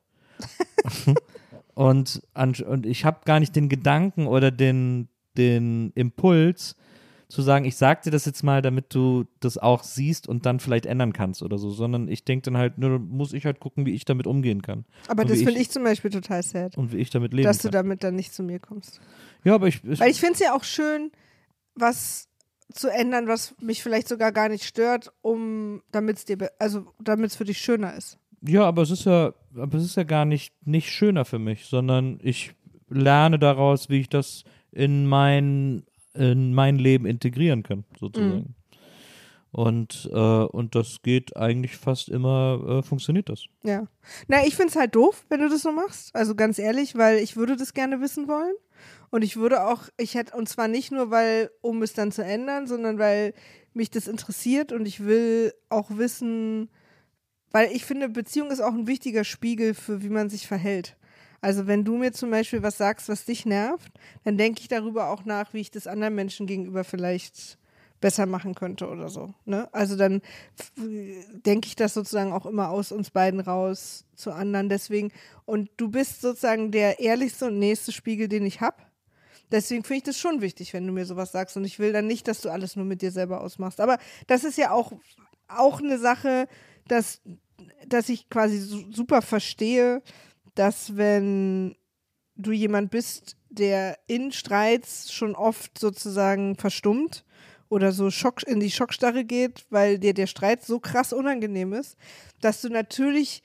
und, an, und ich habe gar nicht den Gedanken oder den, den Impuls zu sagen, ich sag dir das jetzt mal, damit du das auch siehst und dann vielleicht ändern kannst oder so, sondern ich denke dann halt, nur muss ich halt gucken, wie ich damit umgehen kann. Aber und das wie finde ich zum Beispiel total sad, und wie ich damit leben dass kann. du damit dann nicht zu mir kommst. Ja, aber ich, ich Weil ich finde es ja auch schön, was zu ändern, was mich vielleicht sogar gar nicht stört, um damit es dir, be- also damit es für dich schöner ist. Ja, aber es ist ja, aber es ist ja gar nicht, nicht schöner für mich, sondern ich lerne daraus, wie ich das in mein, in mein Leben integrieren kann, sozusagen. Mhm. Und, äh, und das geht eigentlich fast immer, äh, funktioniert das. Ja. Na, ich finde es halt doof, wenn du das so machst. Also ganz ehrlich, weil ich würde das gerne wissen wollen. Und ich würde auch, ich hätte, und zwar nicht nur, weil, um es dann zu ändern, sondern weil mich das interessiert und ich will auch wissen, weil ich finde, Beziehung ist auch ein wichtiger Spiegel für, wie man sich verhält. Also wenn du mir zum Beispiel was sagst, was dich nervt, dann denke ich darüber auch nach, wie ich das anderen Menschen gegenüber vielleicht besser machen könnte oder so. Ne? Also dann denke ich das sozusagen auch immer aus uns beiden raus zu anderen. Deswegen, und du bist sozusagen der ehrlichste und nächste Spiegel, den ich habe. Deswegen finde ich das schon wichtig, wenn du mir sowas sagst. Und ich will dann nicht, dass du alles nur mit dir selber ausmachst. Aber das ist ja auch, auch eine Sache, dass, dass ich quasi su- super verstehe, dass wenn du jemand bist, der in Streits schon oft sozusagen verstummt oder so Schock, in die Schockstarre geht, weil dir der Streit so krass unangenehm ist, dass du natürlich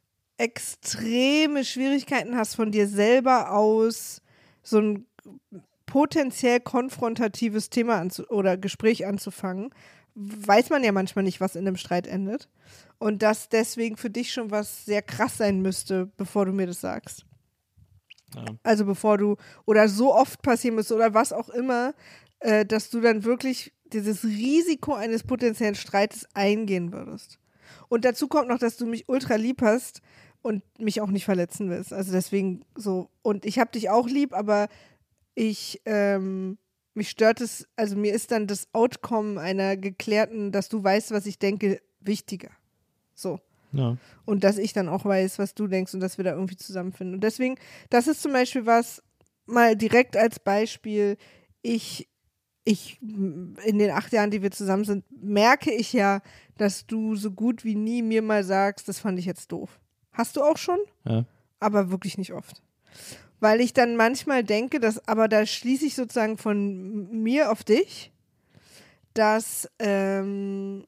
extreme Schwierigkeiten hast, von dir selber aus so ein potenziell konfrontatives Thema anzu- oder Gespräch anzufangen, weiß man ja manchmal nicht, was in einem Streit endet. Und dass deswegen für dich schon was sehr krass sein müsste, bevor du mir das sagst. Ja. Also bevor du, oder so oft passieren müsste oder was auch immer, äh, dass du dann wirklich dieses Risiko eines potenziellen Streites eingehen würdest. Und dazu kommt noch, dass du mich ultra lieb hast und mich auch nicht verletzen willst. Also deswegen so, und ich habe dich auch lieb, aber ich, ähm, mich stört es, also mir ist dann das Outcome einer geklärten, dass du weißt, was ich denke, wichtiger. So. Ja. Und dass ich dann auch weiß, was du denkst und dass wir da irgendwie zusammenfinden. Und deswegen, das ist zum Beispiel was, mal direkt als Beispiel, ich, ich, in den acht Jahren, die wir zusammen sind, merke ich ja, dass du so gut wie nie mir mal sagst, das fand ich jetzt doof. Hast du auch schon? Ja. Aber wirklich nicht oft. Weil ich dann manchmal denke, dass, aber da schließe ich sozusagen von mir auf dich, dass, ähm,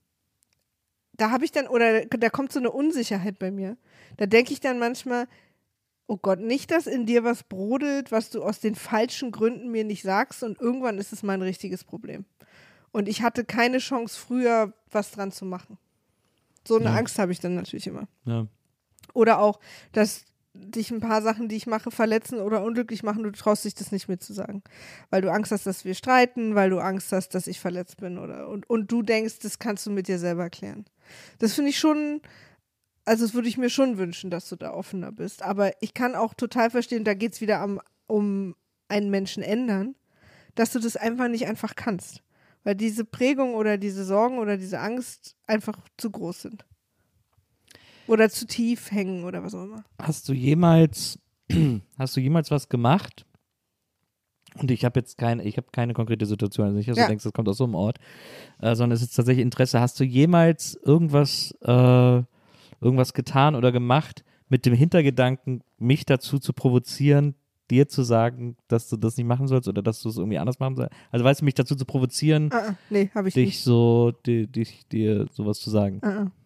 da habe ich dann, oder da kommt so eine Unsicherheit bei mir. Da denke ich dann manchmal, oh Gott, nicht, dass in dir was brodelt, was du aus den falschen Gründen mir nicht sagst und irgendwann ist es mein richtiges Problem. Und ich hatte keine Chance früher, was dran zu machen. So eine Ja. Angst habe ich dann natürlich immer. Ja. Oder auch, dass dich ein paar Sachen, die ich mache, verletzen oder unglücklich machen, du traust dich das nicht mehr zu sagen. Weil du Angst hast, dass wir streiten, weil du Angst hast, dass ich verletzt bin oder und, und du denkst, das kannst du mit dir selber klären. Das finde ich schon, also das würde ich mir schon wünschen, dass du da offener bist. Aber ich kann auch total verstehen, da geht es wieder am, um einen Menschen ändern, dass du das einfach nicht einfach kannst. Weil diese Prägung oder diese Sorgen oder diese Angst einfach zu groß sind. Oder zu tief hängen oder was auch immer. Hast du jemals, hast du jemals was gemacht? Und ich habe jetzt keine, ich habe keine konkrete Situation, also nicht, dass Ja. du denkst, das kommt aus so einem Ort, äh, sondern es ist tatsächlich Interesse. Hast du jemals irgendwas, äh, irgendwas getan oder gemacht mit dem Hintergedanken, mich dazu zu provozieren, dir zu sagen, dass du das nicht machen sollst oder dass du es irgendwie anders machen sollst? Also weißt du, mich dazu zu provozieren, Ah, ah, nee, habe ich dich nicht. so, di, dich, dir sowas zu sagen? Ah, ah.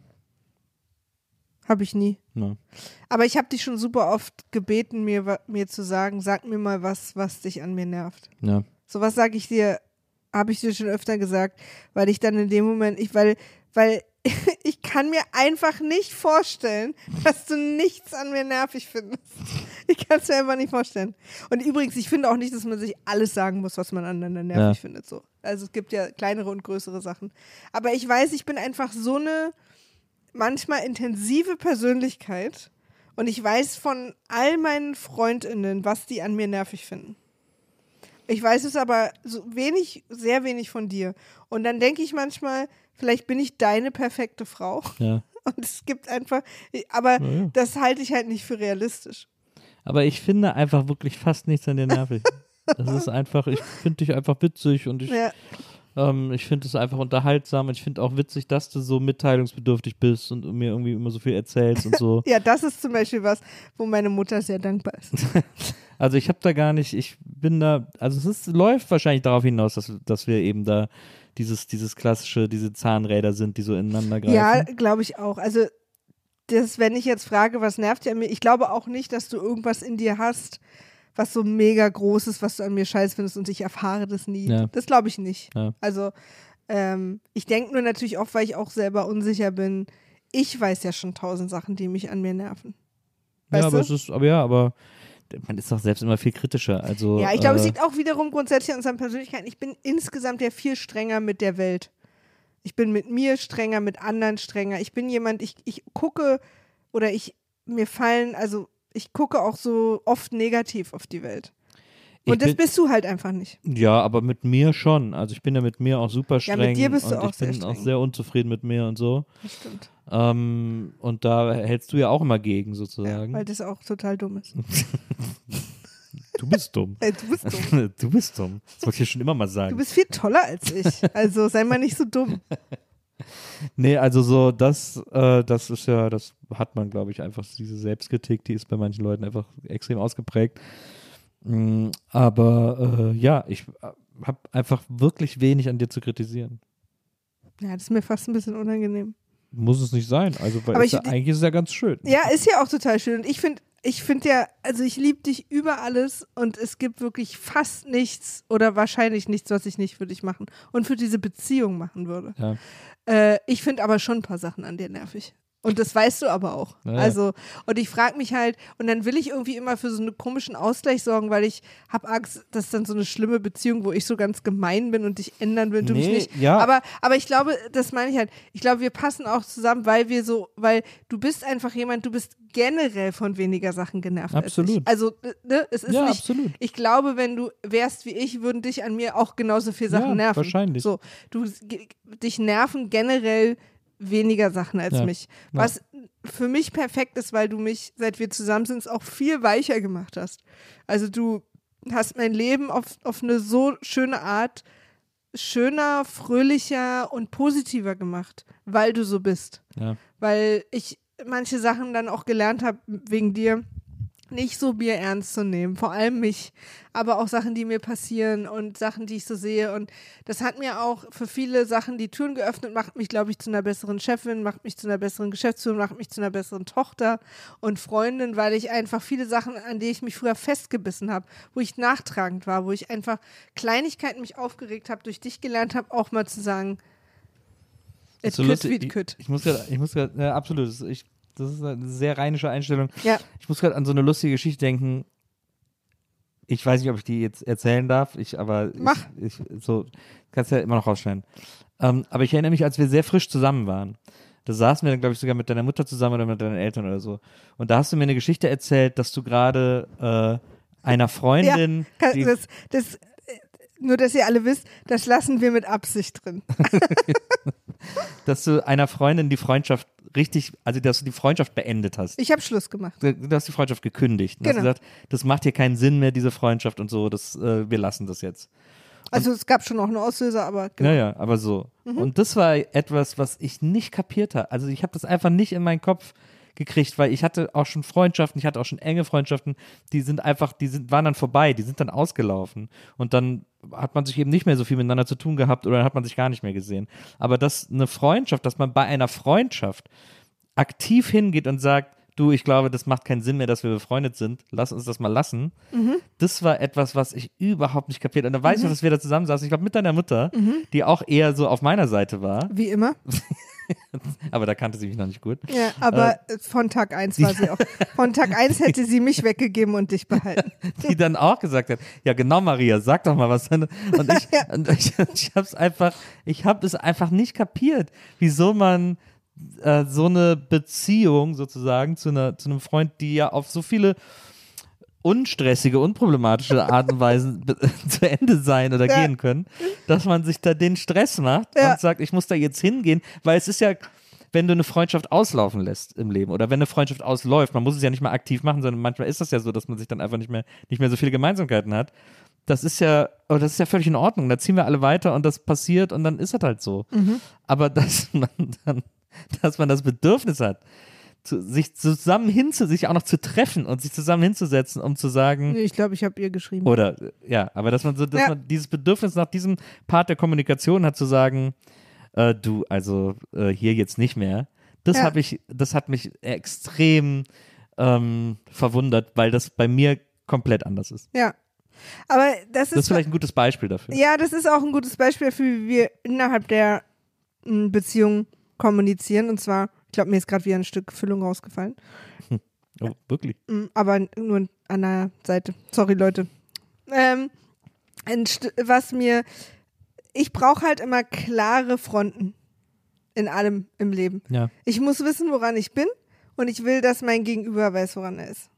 Habe ich nie. Ja. Aber ich habe dich schon super oft gebeten, mir, wa- mir zu sagen, sag mir mal was, was dich an mir nervt. Ja. So was sage ich dir, habe ich dir schon öfter gesagt, weil ich dann in dem Moment, ich, weil, weil ich kann mir einfach nicht vorstellen, dass du nichts an mir nervig findest. Ich kann es mir einfach nicht vorstellen. Und übrigens, ich finde auch nicht, dass man sich alles sagen muss, was man aneinander nervig Ja. findet. So. Also es gibt ja kleinere und größere Sachen. Aber ich weiß, ich bin einfach so eine manchmal intensive Persönlichkeit und ich weiß von all meinen FreundInnen, was die an mir nervig finden. Ich weiß es aber so wenig, sehr wenig von dir. Und dann denke ich manchmal, vielleicht bin ich deine perfekte Frau. Ja. Und es gibt einfach, aber Ja, ja. das halte ich halt nicht für realistisch. Aber ich finde einfach wirklich fast nichts an dir nervig. Das ist einfach, ich finde dich einfach witzig und ich, Ja. ähm, ich finde es einfach unterhaltsam und ich finde auch witzig, dass du so mitteilungsbedürftig bist und mir irgendwie immer so viel erzählst und so. Ja, das ist zum Beispiel was, wo meine Mutter sehr dankbar ist. Also ich habe da gar nicht, ich bin da, also es ist, läuft wahrscheinlich darauf hinaus, dass, dass wir eben da dieses, dieses klassische, diese Zahnräder sind, die so ineinander greifen. Ja, glaube ich auch. Also, das, wenn ich jetzt frage, was nervt dir an mir, ich glaube auch nicht, dass du irgendwas in dir hast, was so mega groß ist, was du an mir scheiß findest und ich erfahre das nie. Ja. Das glaube ich nicht. Ja. Also, ähm, ich denke nur natürlich oft, weil ich auch selber unsicher bin, ich weiß ja schon tausend Sachen, die mich an mir nerven. Weißt ja, aber du? es ist, aber ja, aber man ist doch selbst immer viel kritischer. Also, Ja, ich glaube, äh, es liegt auch wiederum grundsätzlich an unseren Persönlichkeiten. Ich bin insgesamt ja viel strenger mit der Welt. Ich bin mit mir strenger, mit anderen strenger. Ich bin jemand, ich, ich gucke oder ich, mir fallen, also ich gucke auch so oft negativ auf die Welt. ich Und das bin- bist du halt einfach nicht. Ja, aber mit mir schon. Also ich bin ja mit mir auch super Ja, streng. mit dir bist du und auch ich bin sehr auch streng. sehr unzufrieden mit mir und so. Das stimmt. Ähm, und da hältst du ja auch immer gegen, Ja, sozusagen. weil das auch total dumm ist. Du bist dumm. Äh, du bist dumm. Du bist dumm. Das wollte ich ja schon immer mal sagen. Du bist viel toller als ich. Also sei mal nicht so dumm. Nee, also so, das, äh, das ist ja, das hat man, glaube ich, einfach, diese Selbstkritik, die ist bei manchen Leuten einfach extrem ausgeprägt. Mm, aber äh, ja, ich habe einfach wirklich wenig an dir zu kritisieren. Ja, das ist mir fast ein bisschen unangenehm. Muss es nicht sein. Also, weil Aber es ich- ja, eigentlich ist es ja ganz schön. Ja, ist ja auch total schön. Und ich finde, ich finde ja, also ich liebe dich über alles und es gibt wirklich fast nichts oder wahrscheinlich nichts, was ich nicht für dich machen und für diese Beziehung machen würde. Ja. Äh, ich finde aber schon ein paar Sachen an dir nervig. Und das weißt du aber auch. Ja, ja. Also, und ich frage mich halt, und dann will ich irgendwie immer für so einen komischen Ausgleich sorgen, weil ich habe Angst, dass dann so eine schlimme Beziehung, wo ich so ganz gemein bin und dich ändern will, du mich Nee, nicht. ja. Aber, aber ich glaube, das meine ich halt, ich glaube, wir passen auch zusammen, weil wir so, weil du bist einfach jemand, du bist generell von weniger Sachen genervt. Als Absolut. ich. Also, ne, es ist Ja, nicht, absolut. ich glaube, wenn du wärst wie ich, würden dich an mir auch genauso viel Sachen Ja, nerven. wahrscheinlich. So, du, ge- dich nerven generell weniger Sachen als Ja. mich. Ja. Was für mich perfekt ist, weil du mich, seit wir zusammen sind, auch viel weicher gemacht hast. Also du hast mein Leben auf, auf eine so schöne Art schöner, fröhlicher und positiver gemacht, weil du so bist. Ja. Weil ich manche Sachen dann auch gelernt habe, wegen dir nicht so Bier ernst zu nehmen, vor allem mich, aber auch Sachen, die mir passieren und Sachen, die ich so sehe, und das hat mir auch für viele Sachen die Türen geöffnet, macht mich, glaube ich, zu einer besseren Chefin, macht mich zu einer besseren Geschäftsführerin, macht mich zu einer besseren Tochter und Freundin, weil ich einfach viele Sachen, an die ich mich früher festgebissen habe, wo ich nachtragend war, wo ich einfach Kleinigkeiten mich aufgeregt habe, durch dich gelernt habe, auch mal zu sagen, es So kütt lustig, wie ich, es kütt. ich muss gerade, ich muss gerade, ja, absolut, das ist, ich, das ist eine sehr rheinische Einstellung. Ja. Ich muss gerade an so eine lustige Geschichte denken. Ich weiß nicht, ob ich die jetzt erzählen darf, ich, aber Mach. Ich, ich, so, kannst ja immer noch rausschneiden. Ähm, aber ich erinnere mich, als wir sehr frisch zusammen waren. Da saßen wir dann, glaube ich, sogar mit deiner Mutter zusammen oder mit deinen Eltern oder so. Und da hast du mir eine Geschichte erzählt, dass du gerade äh, einer Freundin, Kann- die, das, das, äh, nur, dass ihr alle wisst, das lassen wir mit Absicht drin. dass du einer Freundin die Freundschaft richtig, also dass du die Freundschaft beendet hast. Ich habe Schluss gemacht. Du hast die Freundschaft gekündigt. Und Genau. hast gesagt, das macht hier keinen Sinn mehr, diese Freundschaft und so, das, äh, wir lassen das jetzt. Also es gab schon auch einen Auslöser, aber genau. Ja, ja, aber so. Mhm. Und das war etwas, was ich nicht kapiert habe. Also ich habe das einfach nicht in meinen Kopf gekriegt, weil ich hatte auch schon Freundschaften, ich hatte auch schon enge Freundschaften, die sind einfach, die sind, waren dann vorbei, die sind dann ausgelaufen und dann hat man sich eben nicht mehr so viel miteinander zu tun gehabt oder dann hat man sich gar nicht mehr gesehen. Aber das eine Freundschaft, dass man bei einer Freundschaft aktiv hingeht und sagt, du, ich glaube, das macht keinen Sinn mehr, dass wir befreundet sind, lass uns das mal lassen. Mhm. Das war etwas, was ich überhaupt nicht kapiert. Und da weiß ich noch, dass wir da zusammensaßen, ich glaube mit deiner Mutter, mhm. die auch eher so auf meiner Seite war. Wie immer. Aber da kannte sie mich noch nicht gut. Ja, aber äh, von Tag eins war sie auch. Von Tag eins hätte sie mich weggegeben und dich behalten. Die dann auch gesagt hat, ja genau Maria, sag doch mal was. Und ich, Ja. und ich, ich habe es einfach, ich habe es einfach nicht kapiert, wieso man äh, so eine Beziehung sozusagen zu, einer, zu einem Freund, die ja auf so viele unstressige, unproblematische Art und Weise zu Ende sein oder Ja. gehen können, dass man sich da den Stress macht Ja. und sagt, ich muss da jetzt hingehen, weil es ist ja, wenn du eine Freundschaft auslaufen lässt im Leben oder wenn eine Freundschaft ausläuft, man muss es ja nicht mal aktiv machen, sondern manchmal ist das ja so, dass man sich dann einfach nicht mehr, nicht mehr so viele Gemeinsamkeiten hat. Das ist ja, oh, das ist ja völlig in Ordnung. Da ziehen wir alle weiter und das passiert und dann ist das halt so. Mhm. Aber dass man dann, dass man das Bedürfnis hat, zu, sich zusammen hinzu, sich auch noch zu treffen und sich zusammen hinzusetzen, um zu sagen, Nee, ich glaube, ich habe ihr geschrieben. oder ja, aber dass man so, dass Ja. man dieses Bedürfnis nach diesem Part der Kommunikation hat, zu sagen, äh, du, also äh, hier jetzt nicht mehr. Das Ja. habe ich, das hat mich extrem ähm, verwundert, weil das bei mir komplett anders ist. Ja. Aber das ist, Das ist vielleicht ein gutes Beispiel dafür. ja, das ist auch ein gutes Beispiel dafür, wie wir innerhalb der m, Beziehung kommunizieren. Und zwar, ich glaube, mir ist gerade wieder ein Stück Füllung rausgefallen. Oh, wirklich? Mm, Aber nur an der Seite. Sorry, Leute. Ähm, ein St- was mir, ich brauche halt immer klare Fronten in allem im Leben. Ja. Ich muss wissen, woran ich bin und ich will, dass mein Gegenüber weiß, woran er ist.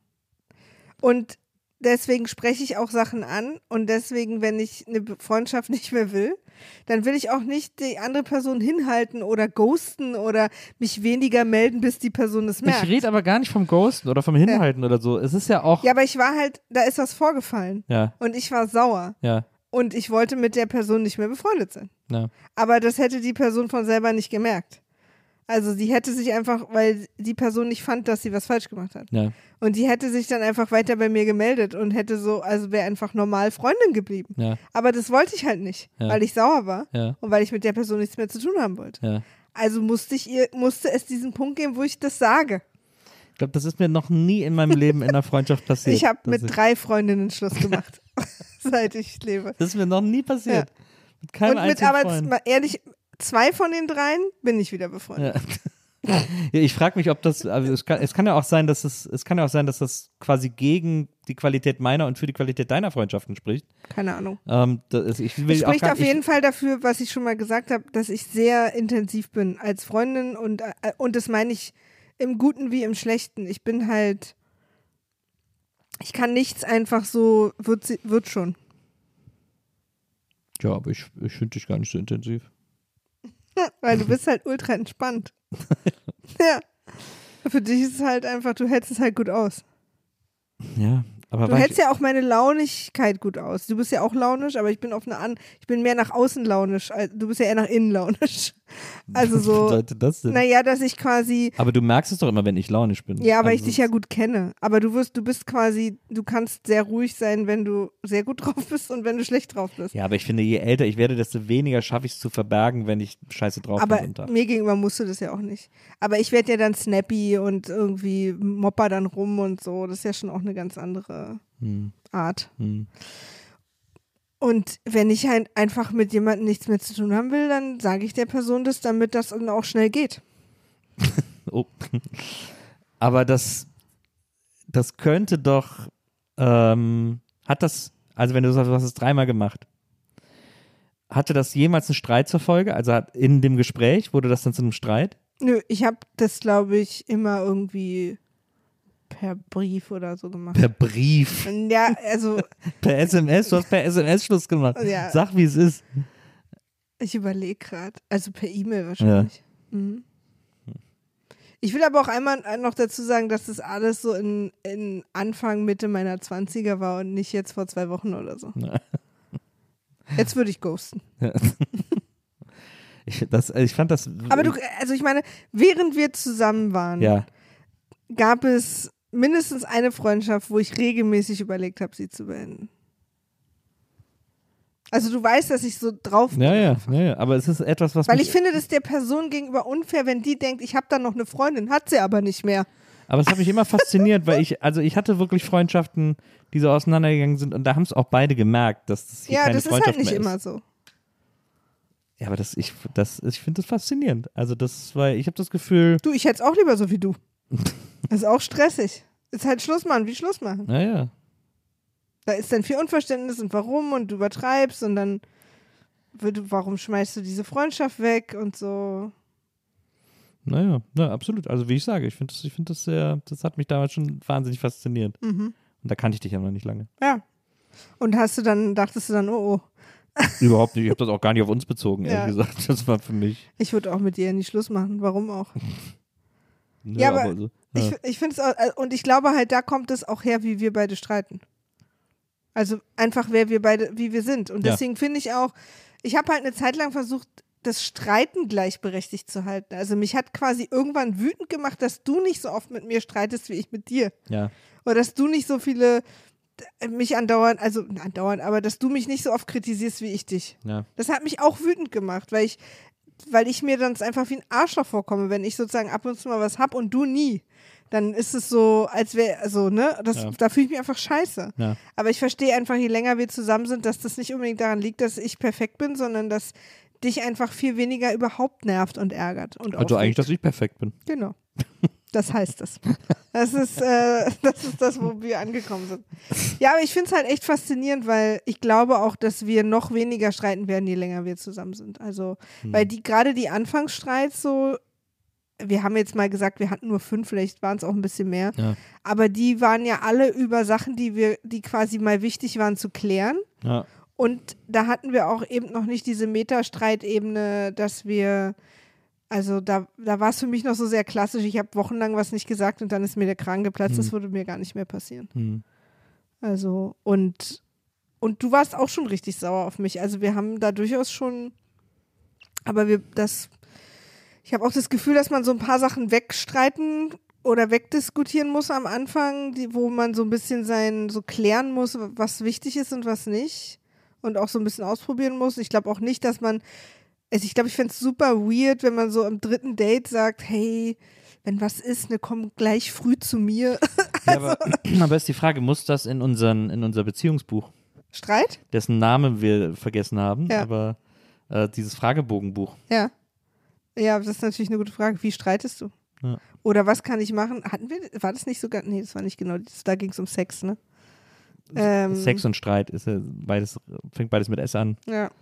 Und deswegen spreche ich auch Sachen an und deswegen, wenn ich eine Be- Freundschaft nicht mehr will, dann will ich auch nicht die andere Person hinhalten oder ghosten oder mich weniger melden, bis die Person es merkt. Ich rede aber gar nicht vom Ghosten oder vom Hinhalten oder so. Es ist ja auch. Ja, aber ich war halt, da ist was vorgefallen Ja, und ich war sauer ja, und ich wollte mit der Person nicht mehr befreundet sein. ja. Aber das hätte die Person von selber nicht gemerkt. Also sie hätte sich einfach, weil die Person nicht fand, dass sie was falsch gemacht hat. ja. Und die hätte sich dann einfach weiter bei mir gemeldet und hätte so, also wäre einfach normal Freundin geblieben. Ja, Aber das wollte ich halt nicht, Ja. weil ich sauer war ja, und weil ich mit der Person nichts mehr zu tun haben wollte. ja. Also musste ich ihr, musste es diesen Punkt geben, wo ich das sage. Ich glaube, das ist mir noch nie in meinem Leben in einer Freundschaft passiert. Ich habe dass mit ich- drei Freundinnen Schluss gemacht, seit ich lebe. Das ist mir noch nie passiert. Mit keinem Und mit einzigen aber Freund. mal ehrlich, zwei von den dreien bin ich wieder befreundet. Ja. Ja, ich frage mich, ob das, also es kann, es kann ja auch sein, dass es, es kann ja auch sein, dass das quasi gegen die Qualität meiner und für die Qualität deiner Freundschaften spricht. Keine Ahnung. Ähm, das ist, ich will Es auch spricht gar, auf ich, jeden Fall dafür, was ich schon mal gesagt habe, dass ich sehr intensiv bin als Freundin und, äh, und das meine ich im Guten wie im Schlechten. Ich bin halt, ich kann nichts einfach so, wird, sie- wird schon. Ja, aber ich, ich finde dich gar nicht so intensiv. Weil du bist halt ultra entspannt. Ja. Für dich ist es halt einfach, du hältst es halt gut aus. Ja, aber Du weil hältst ja auch meine Launigkeit gut aus. Du bist ja auch launisch, aber ich bin auf eine an, ich bin mehr nach außen launisch. als- Du bist ja eher nach innen launisch. Also was so, bedeutet das denn? naja, dass ich quasi, Aber du merkst es doch immer, wenn ich launisch bin. ja, aber ich Also, dich ja gut kenne. Aber du wirst, du bist quasi, du kannst sehr ruhig sein, wenn du sehr gut drauf bist und wenn du schlecht drauf bist. Ja, aber ich finde, je älter ich werde, desto weniger schaffe ich es zu verbergen, wenn ich scheiße drauf Aber bin. am Tag. mir gegenüber musst du das ja auch nicht. Aber ich werde ja dann snappy und irgendwie mopper dann rum und so. Das ist ja schon auch eine ganz andere Hm, Art. hm. Und wenn ich halt einfach mit jemandem nichts mehr zu tun haben will, dann sage ich der Person das, damit das dann auch schnell geht. Oh. Aber das, das könnte doch, ähm, hat das, also wenn du sagst, du hast es dreimal gemacht, hatte das jemals einen Streit zur Folge? Also hat in dem Gespräch, wurde das dann zu einem Streit? Nö, ich habe das, glaube ich, immer irgendwie per Brief oder so gemacht. Per Brief, Ja, also, per S M S, du hast per S M S Schluss gemacht. Ja. Sag, wie es ist. Ich überlege gerade. Also per E-Mail wahrscheinlich. Ja. Mhm. Ich will aber auch einmal noch dazu sagen, dass das alles so in, in Anfang, Mitte meiner zwanziger war und nicht jetzt vor zwei Wochen oder so. Jetzt würde ich ghosten. Ja. Ich, das, ich fand das. Aber du, also ich meine, während wir zusammen waren, ja. gab es mindestens eine Freundschaft, wo ich regelmäßig überlegt habe, sie zu beenden. Also du weißt, dass ich so drauf bin. Ja, ja, ja, ja, aber es ist etwas, was Weil mich ich finde, das ist der Person gegenüber unfair, wenn die denkt, ich habe da noch eine Freundin, hat sie aber nicht mehr. Aber es hat mich immer fasziniert, weil ich, also ich hatte wirklich Freundschaften, die so auseinandergegangen sind und da haben es auch beide gemerkt, dass das hier ja, keine das Freundschaft ist halt nicht mehr immer ist. so. Ja, aber das, ich, das, ich finde das faszinierend. Also das, weil ich habe das Gefühl. Du, ich hätte es auch lieber so wie du. Das ist auch stressig. Ist halt Schluss machen, wie Schluss machen. Ja, ja. Da ist dann viel Unverständnis und warum und du übertreibst und dann wird, warum schmeißt du diese Freundschaft weg und so. Naja, na, absolut. Also wie ich sage, ich finde das, ich finde das sehr, das hat mich damals schon wahnsinnig fasziniert. Mhm. Und da kannte ich dich ja noch nicht lange. Ja. Und hast du dann, dachtest du dann, oh oh. Überhaupt nicht. Ich habe das auch gar nicht auf uns bezogen, ehrlich Ja. gesagt. Das war für mich. Ich würde auch mit dir nicht Schluss machen. Warum auch? Ja, Ja, aber so, ja. Ich, ich finde es auch, und ich glaube halt, da kommt es auch her, wie wir beide streiten. Also einfach, wer wir beide, wie wir sind. Und Ja. deswegen finde ich auch, ich habe halt eine Zeit lang versucht, das Streiten gleichberechtigt zu halten. Also mich hat quasi irgendwann wütend gemacht, dass du nicht so oft mit mir streitest, wie ich mit dir. Ja. Oder dass du nicht so viele, mich andauernd, also andauernd, aber dass du mich nicht so oft kritisierst, wie ich dich. Ja. Das hat mich auch wütend gemacht, weil ich, weil ich mir dann einfach wie ein Arschloch vorkomme, wenn ich sozusagen ab und zu mal was hab und du nie. Dann ist es so, als wäre, also, ne, das, Ja. da fühle ich mich einfach scheiße. Ja. Aber ich verstehe einfach, je länger wir zusammen sind, dass das nicht unbedingt daran liegt, dass ich perfekt bin, sondern dass dich einfach viel weniger überhaupt nervt und ärgert. Und Also aufregt. eigentlich, dass ich perfekt bin. Genau. Das heißt das. Das ist, äh, das ist das, wo wir angekommen sind. Ja, aber ich finde es halt echt faszinierend, weil ich glaube auch, dass wir noch weniger streiten werden, je länger wir zusammen sind. Also, Hm. weil die gerade die Anfangsstreits so, wir haben jetzt mal gesagt, wir hatten nur fünf, vielleicht waren es auch ein bisschen mehr, Ja. aber die waren ja alle über Sachen, die wir, die quasi mal wichtig waren zu klären. Ja. Und da hatten wir auch eben noch nicht diese Metastreitebene, dass wir, also da, da war es für mich noch so sehr klassisch, ich habe wochenlang was nicht gesagt und dann ist mir der Kragen geplatzt, das würde mir gar nicht mehr passieren. Hm. Also und, und du warst auch schon richtig sauer auf mich, also wir haben da durchaus schon, aber wir, das, ich habe auch das Gefühl, dass man so ein paar Sachen wegstreiten oder wegdiskutieren muss am Anfang, die, wo man so ein bisschen sein, so klären muss, was wichtig ist und was nicht. Und auch so ein bisschen ausprobieren muss. Ich glaube auch nicht, dass man, also ich glaube, ich fände es super weird, wenn man so am dritten Date sagt, hey, wenn was ist, ne, komm gleich früh zu mir. Ja, aber, aber ist die Frage, muss das in, unseren, in unser Beziehungsbuch, Streit? dessen Namen wir vergessen haben, Ja. aber äh, dieses Fragebogenbuch. Ja. Ja, das ist natürlich eine gute Frage. Wie streitest du? Ja. Oder was kann ich machen? Hatten wir, war das nicht sogar, nee, das war nicht genau, das, da ging es um Sex, ne? Ähm, Sex und Streit ist ja beides, fängt beides mit S an. Ja.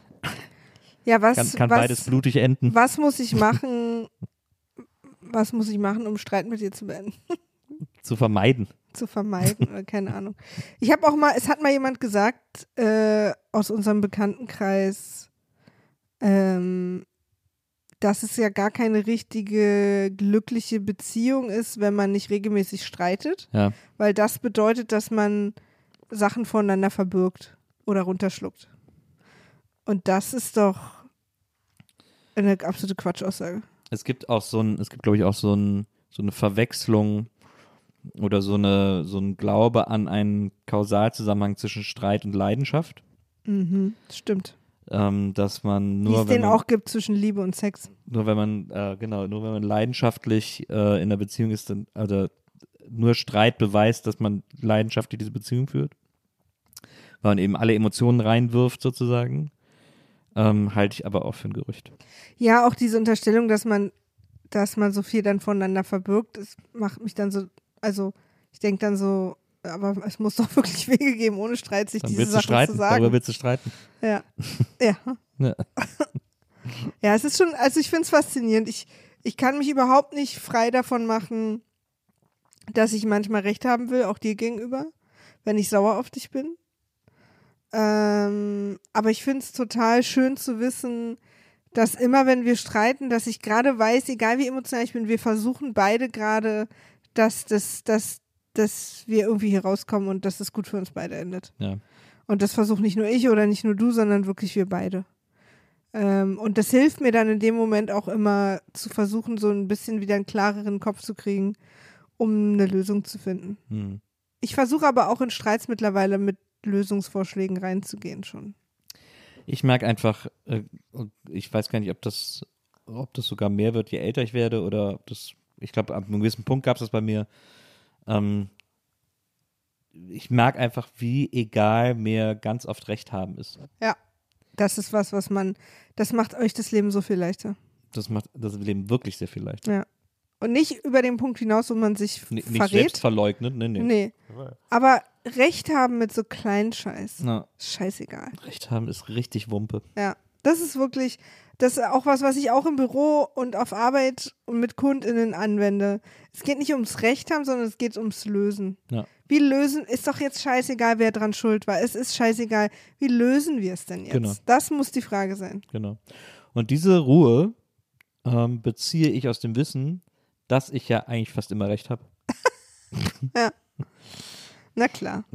Ja, was, Kann, kann was, beides blutig enden. was muss ich machen, was muss ich machen, um Streit mit dir zu beenden? Zu vermeiden. Zu vermeiden, oder keine Ahnung. Ich habe auch mal, es hat mal jemand gesagt, äh, aus unserem Bekanntenkreis, ähm, dass es ja gar keine richtige glückliche Beziehung ist, wenn man nicht regelmäßig streitet, Ja. weil das bedeutet, dass man Sachen voneinander verbirgt oder runterschluckt. Und das ist doch eine absolute Quatschaussage. Es gibt auch so ein, es gibt, glaube ich, auch so, ein, so eine Verwechslung oder so eine, so ein Glaube an einen Kausalzusammenhang zwischen Streit und Leidenschaft. Mhm, stimmt. Ähm, dass man Wie nur, es wenn den man, auch gibt zwischen Liebe und Sex. nur wenn man, äh, genau, nur wenn man leidenschaftlich äh, in der Beziehung ist, dann, also nur Streit beweist, dass man leidenschaftlich diese Beziehung führt. Weil man eben alle Emotionen reinwirft, sozusagen. Ähm, halte ich aber auch für ein Gerücht. Ja, auch diese Unterstellung, dass man, dass man so viel dann voneinander verbirgt, das macht mich dann so, also ich denke dann so, aber es muss doch wirklich Wege geben, ohne Streit sich Dann diese willst du Sachen streiten, zu sagen. darüber willst du streiten. Ja. Ja. Ja. Ja, es ist schon, also ich finde es faszinierend. Ich, ich kann mich überhaupt nicht frei davon machen, dass ich manchmal recht haben will, auch dir gegenüber, wenn ich sauer auf dich bin. Ähm, aber ich finde es total schön zu wissen, dass immer, wenn wir streiten, dass ich gerade weiß, egal wie emotional ich bin, wir versuchen beide gerade, dass, dass, dass, dass wir irgendwie hier rauskommen und dass es gut für uns beide endet. Ja. Und das versucht nicht nur ich oder nicht nur du, sondern wirklich wir beide. Ähm, und das hilft mir dann in dem Moment auch immer zu versuchen, so ein bisschen wieder einen klareren Kopf zu kriegen, um eine Lösung zu finden. Hm. Ich versuche aber auch in Streits mittlerweile mit Lösungsvorschlägen reinzugehen schon. Ich merke einfach, äh, ich weiß gar nicht, ob das, ob das sogar mehr wird, je älter ich werde oder ob das, ich glaube, ab einem gewissen Punkt gab es das bei mir. Ähm, ich merke einfach, wie egal mir ganz oft Recht haben ist. Ja, das ist was, was man, das macht euch das Leben so viel leichter. Das macht das Leben wirklich sehr viel leichter. Ja. Und nicht über den Punkt hinaus, wo man sich N- nicht verrät. selbst verleugnet, nee, nee. Nee. Aber Recht haben mit so kleinen Scheiß. Na, Scheißegal. Recht haben ist richtig Wumpe. Ja. Das ist wirklich, das ist auch was, was ich auch im Büro und auf Arbeit und mit KundInnen anwende. Es geht nicht ums Recht haben, sondern es geht ums Lösen. Ja. Wie lösen, ist doch jetzt scheißegal, wer dran schuld war. Es ist scheißegal. Wie lösen wir es denn jetzt? Genau. Das muss die Frage sein. Genau. Und diese Ruhe ähm, beziehe ich aus dem Wissen, dass ich ja eigentlich fast immer recht habe. Ja. Na klar.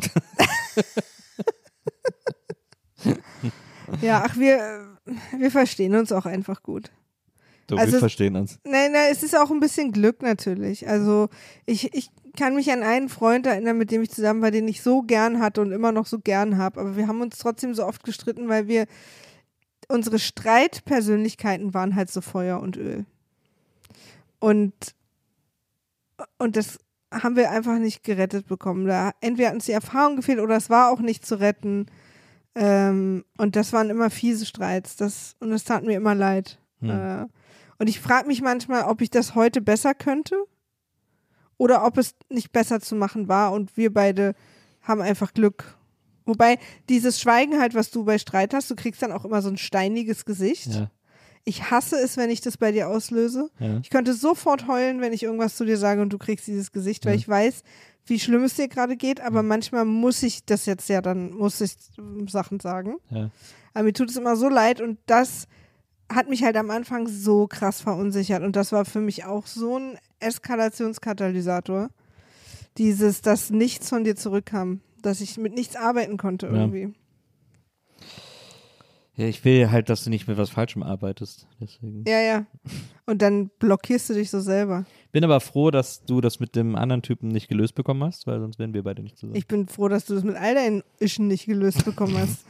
Ja, ach, wir, wir verstehen uns auch einfach gut. So, Also wir es- verstehen uns. Nein, nein, es ist auch ein bisschen Glück natürlich. Also ich, ich kann mich an einen Freund erinnern, mit dem ich zusammen war, den ich so gern hatte und immer noch so gern habe. Aber wir haben uns trotzdem so oft gestritten, weil wir, unsere Streitpersönlichkeiten waren halt so Feuer und Öl. Und, und das haben wir einfach nicht gerettet bekommen. Da entweder hat uns die Erfahrung gefehlt oder es war auch nicht zu retten. Ähm, und das waren immer fiese Streits. Das, und das tat mir immer leid. Hm. Äh, und ich frage mich manchmal, ob ich das heute besser könnte oder ob es nicht besser zu machen war und wir beide haben einfach Glück. Wobei dieses Schweigen halt, was du bei Streit hast, du kriegst dann auch immer so ein steiniges Gesicht. Ja, Ich hasse es, wenn ich das bei dir auslöse. ja. Ich könnte sofort heulen, wenn ich irgendwas zu dir sage und du kriegst dieses Gesicht, weil Ja. ich weiß, wie schlimm es dir gerade geht, aber manchmal muss ich das jetzt ja dann, muss ich Sachen sagen. Ja. Aber mir tut es immer so leid und das hat mich halt am Anfang so krass verunsichert und das war für mich auch so ein Eskalationskatalysator. Dieses, dass nichts von dir zurückkam, dass ich mit nichts arbeiten konnte Ja. irgendwie. Ja, ich will halt, dass du nicht mit was Falschem arbeitest. Deswegen. Ja, ja. Und dann blockierst du dich so selber. Bin aber froh, dass du das mit dem anderen Typen nicht gelöst bekommen hast, weil sonst wären wir beide nicht zusammen. Ich bin froh, dass du das mit all deinen Ischen nicht gelöst bekommen hast.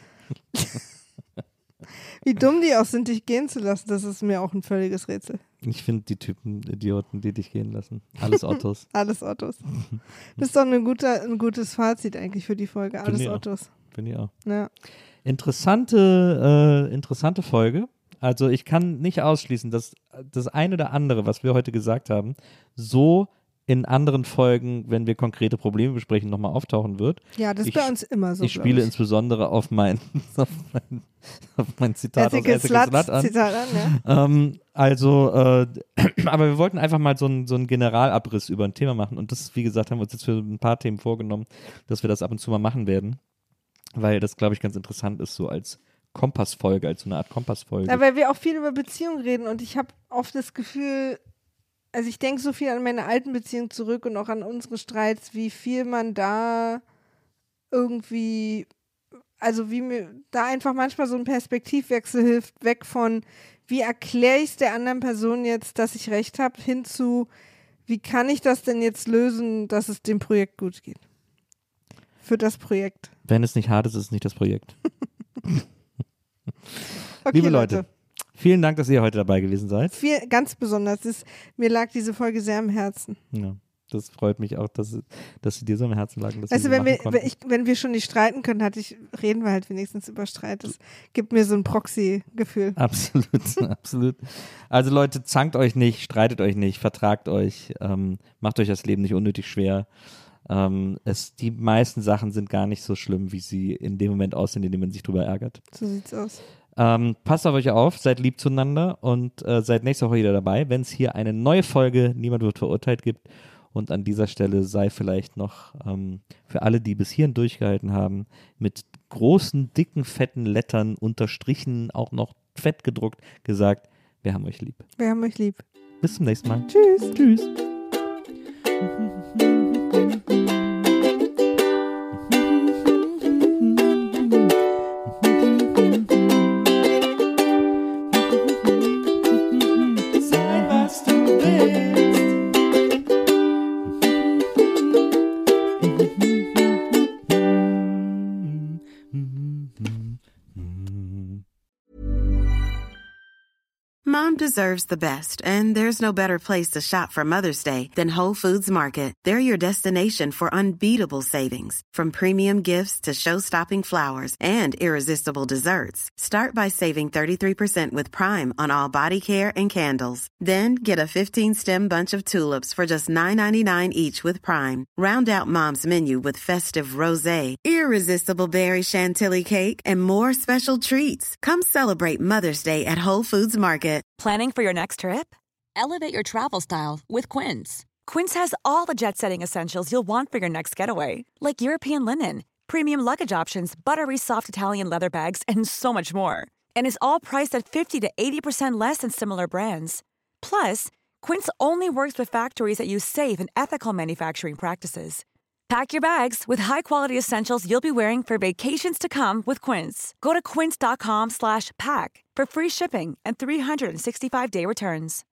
Wie dumm die auch sind, dich gehen zu lassen, das ist mir auch ein völliges Rätsel. Ich finde die Typen Idioten, die dich gehen lassen. Alles Ottos. Alles Ottos. Das ist doch eine gute, ein gutes Fazit eigentlich für die Folge. Alles Finde ich auch. Ottos. Finde ich auch. Ja. Interessante, äh, interessante Folge. Also ich kann nicht ausschließen, dass das eine oder andere, was wir heute gesagt haben, so in anderen Folgen, wenn wir konkrete Probleme besprechen, nochmal auftauchen wird. ja, das ist Ich- bei uns immer so. ich glaub spiele insbesondere auf mein, auf mein, auf mein Zitat Ethical aus Ethical Slut Slut an. Zitat an, ja. Ähm, also, äh, aber wir wollten einfach mal so einen so einen Generalabriss über ein Thema machen und das, wie gesagt, haben wir uns jetzt für ein paar Themen vorgenommen, dass wir das ab und zu mal machen werden, weil das, glaube ich, ganz interessant ist, so als Kompassfolge, als so eine Art Kompassfolge. Ja, weil wir auch viel über Beziehungen reden und ich habe oft das Gefühl, also ich denke so viel an meine alten Beziehungen zurück und auch an unsere Streits, wie viel man da irgendwie, also wie mir da einfach manchmal so ein Perspektivwechsel hilft, weg von, wie erkläre ich es der anderen Person jetzt, dass ich recht habe, hin zu, wie kann ich das denn jetzt lösen, dass es dem Projekt gut geht. Für das Projekt. Wenn es nicht hart ist, ist es nicht das Projekt. Okay, Liebe Leute, vielen Dank, dass ihr heute dabei gewesen seid. Viel, ganz besonders, ist, mir lag diese Folge sehr am Herzen. Ja, das freut mich auch, dass, dass sie dir so am Herzen lag. Dass Weißt du, wir wenn sie wir, machen konnten. wenn, ich, wenn wir schon nicht streiten können, hatte ich, reden wir halt wenigstens über Streit. Das gibt mir so ein Proxy-Gefühl. Absolut, absolut. Also Leute, zankt euch nicht, streitet euch nicht, vertragt euch, ähm, macht euch das Leben nicht unnötig schwer. Ähm, es, die meisten Sachen sind gar nicht so schlimm, wie sie in dem Moment aussehen, in dem man sich drüber ärgert. So sieht's aus. Ähm, passt auf euch auf, seid lieb zueinander und äh, seid nächste Woche wieder dabei, wenn es hier eine neue Folge Niemand wird verurteilt gibt. Und an dieser Stelle sei vielleicht noch ähm, für alle, die bis hierhin durchgehalten haben, mit großen, dicken, fetten Lettern unterstrichen, auch noch fett gedruckt, gesagt, wir haben euch lieb. Wir haben euch lieb. Bis zum nächsten Mal. Tschüss. Tschüss. Sei, was du willst. Mom deserves the best, and there's no better place to shop for Mother's Day than Whole Foods Market. They're your destination for unbeatable savings, from premium gifts to show-stopping flowers and irresistible desserts. Start by saving thirty-three percent with Prime on all body care and candles. Then get a fifteen-stem bunch of tulips for just nine ninety-nine each with Prime. Round out Mom's menu with festive rosé, irresistible berry chantilly cake, and more special treats. Come celebrate Mother's Day at Whole Foods Market. Planning for your next trip? Elevate your travel style with Quince. Quince has all the jet-setting essentials you'll want for your next getaway, like European linen, premium luggage options, buttery soft Italian leather bags, and so much more. And is all priced at fifty to eighty percent less than similar brands. Plus, Quince only works with factories that use safe and ethical manufacturing practices. Pack your bags with high-quality essentials you'll be wearing for vacations to come with Quince. Go to quince.com slash pack for free shipping and three sixty-five day returns.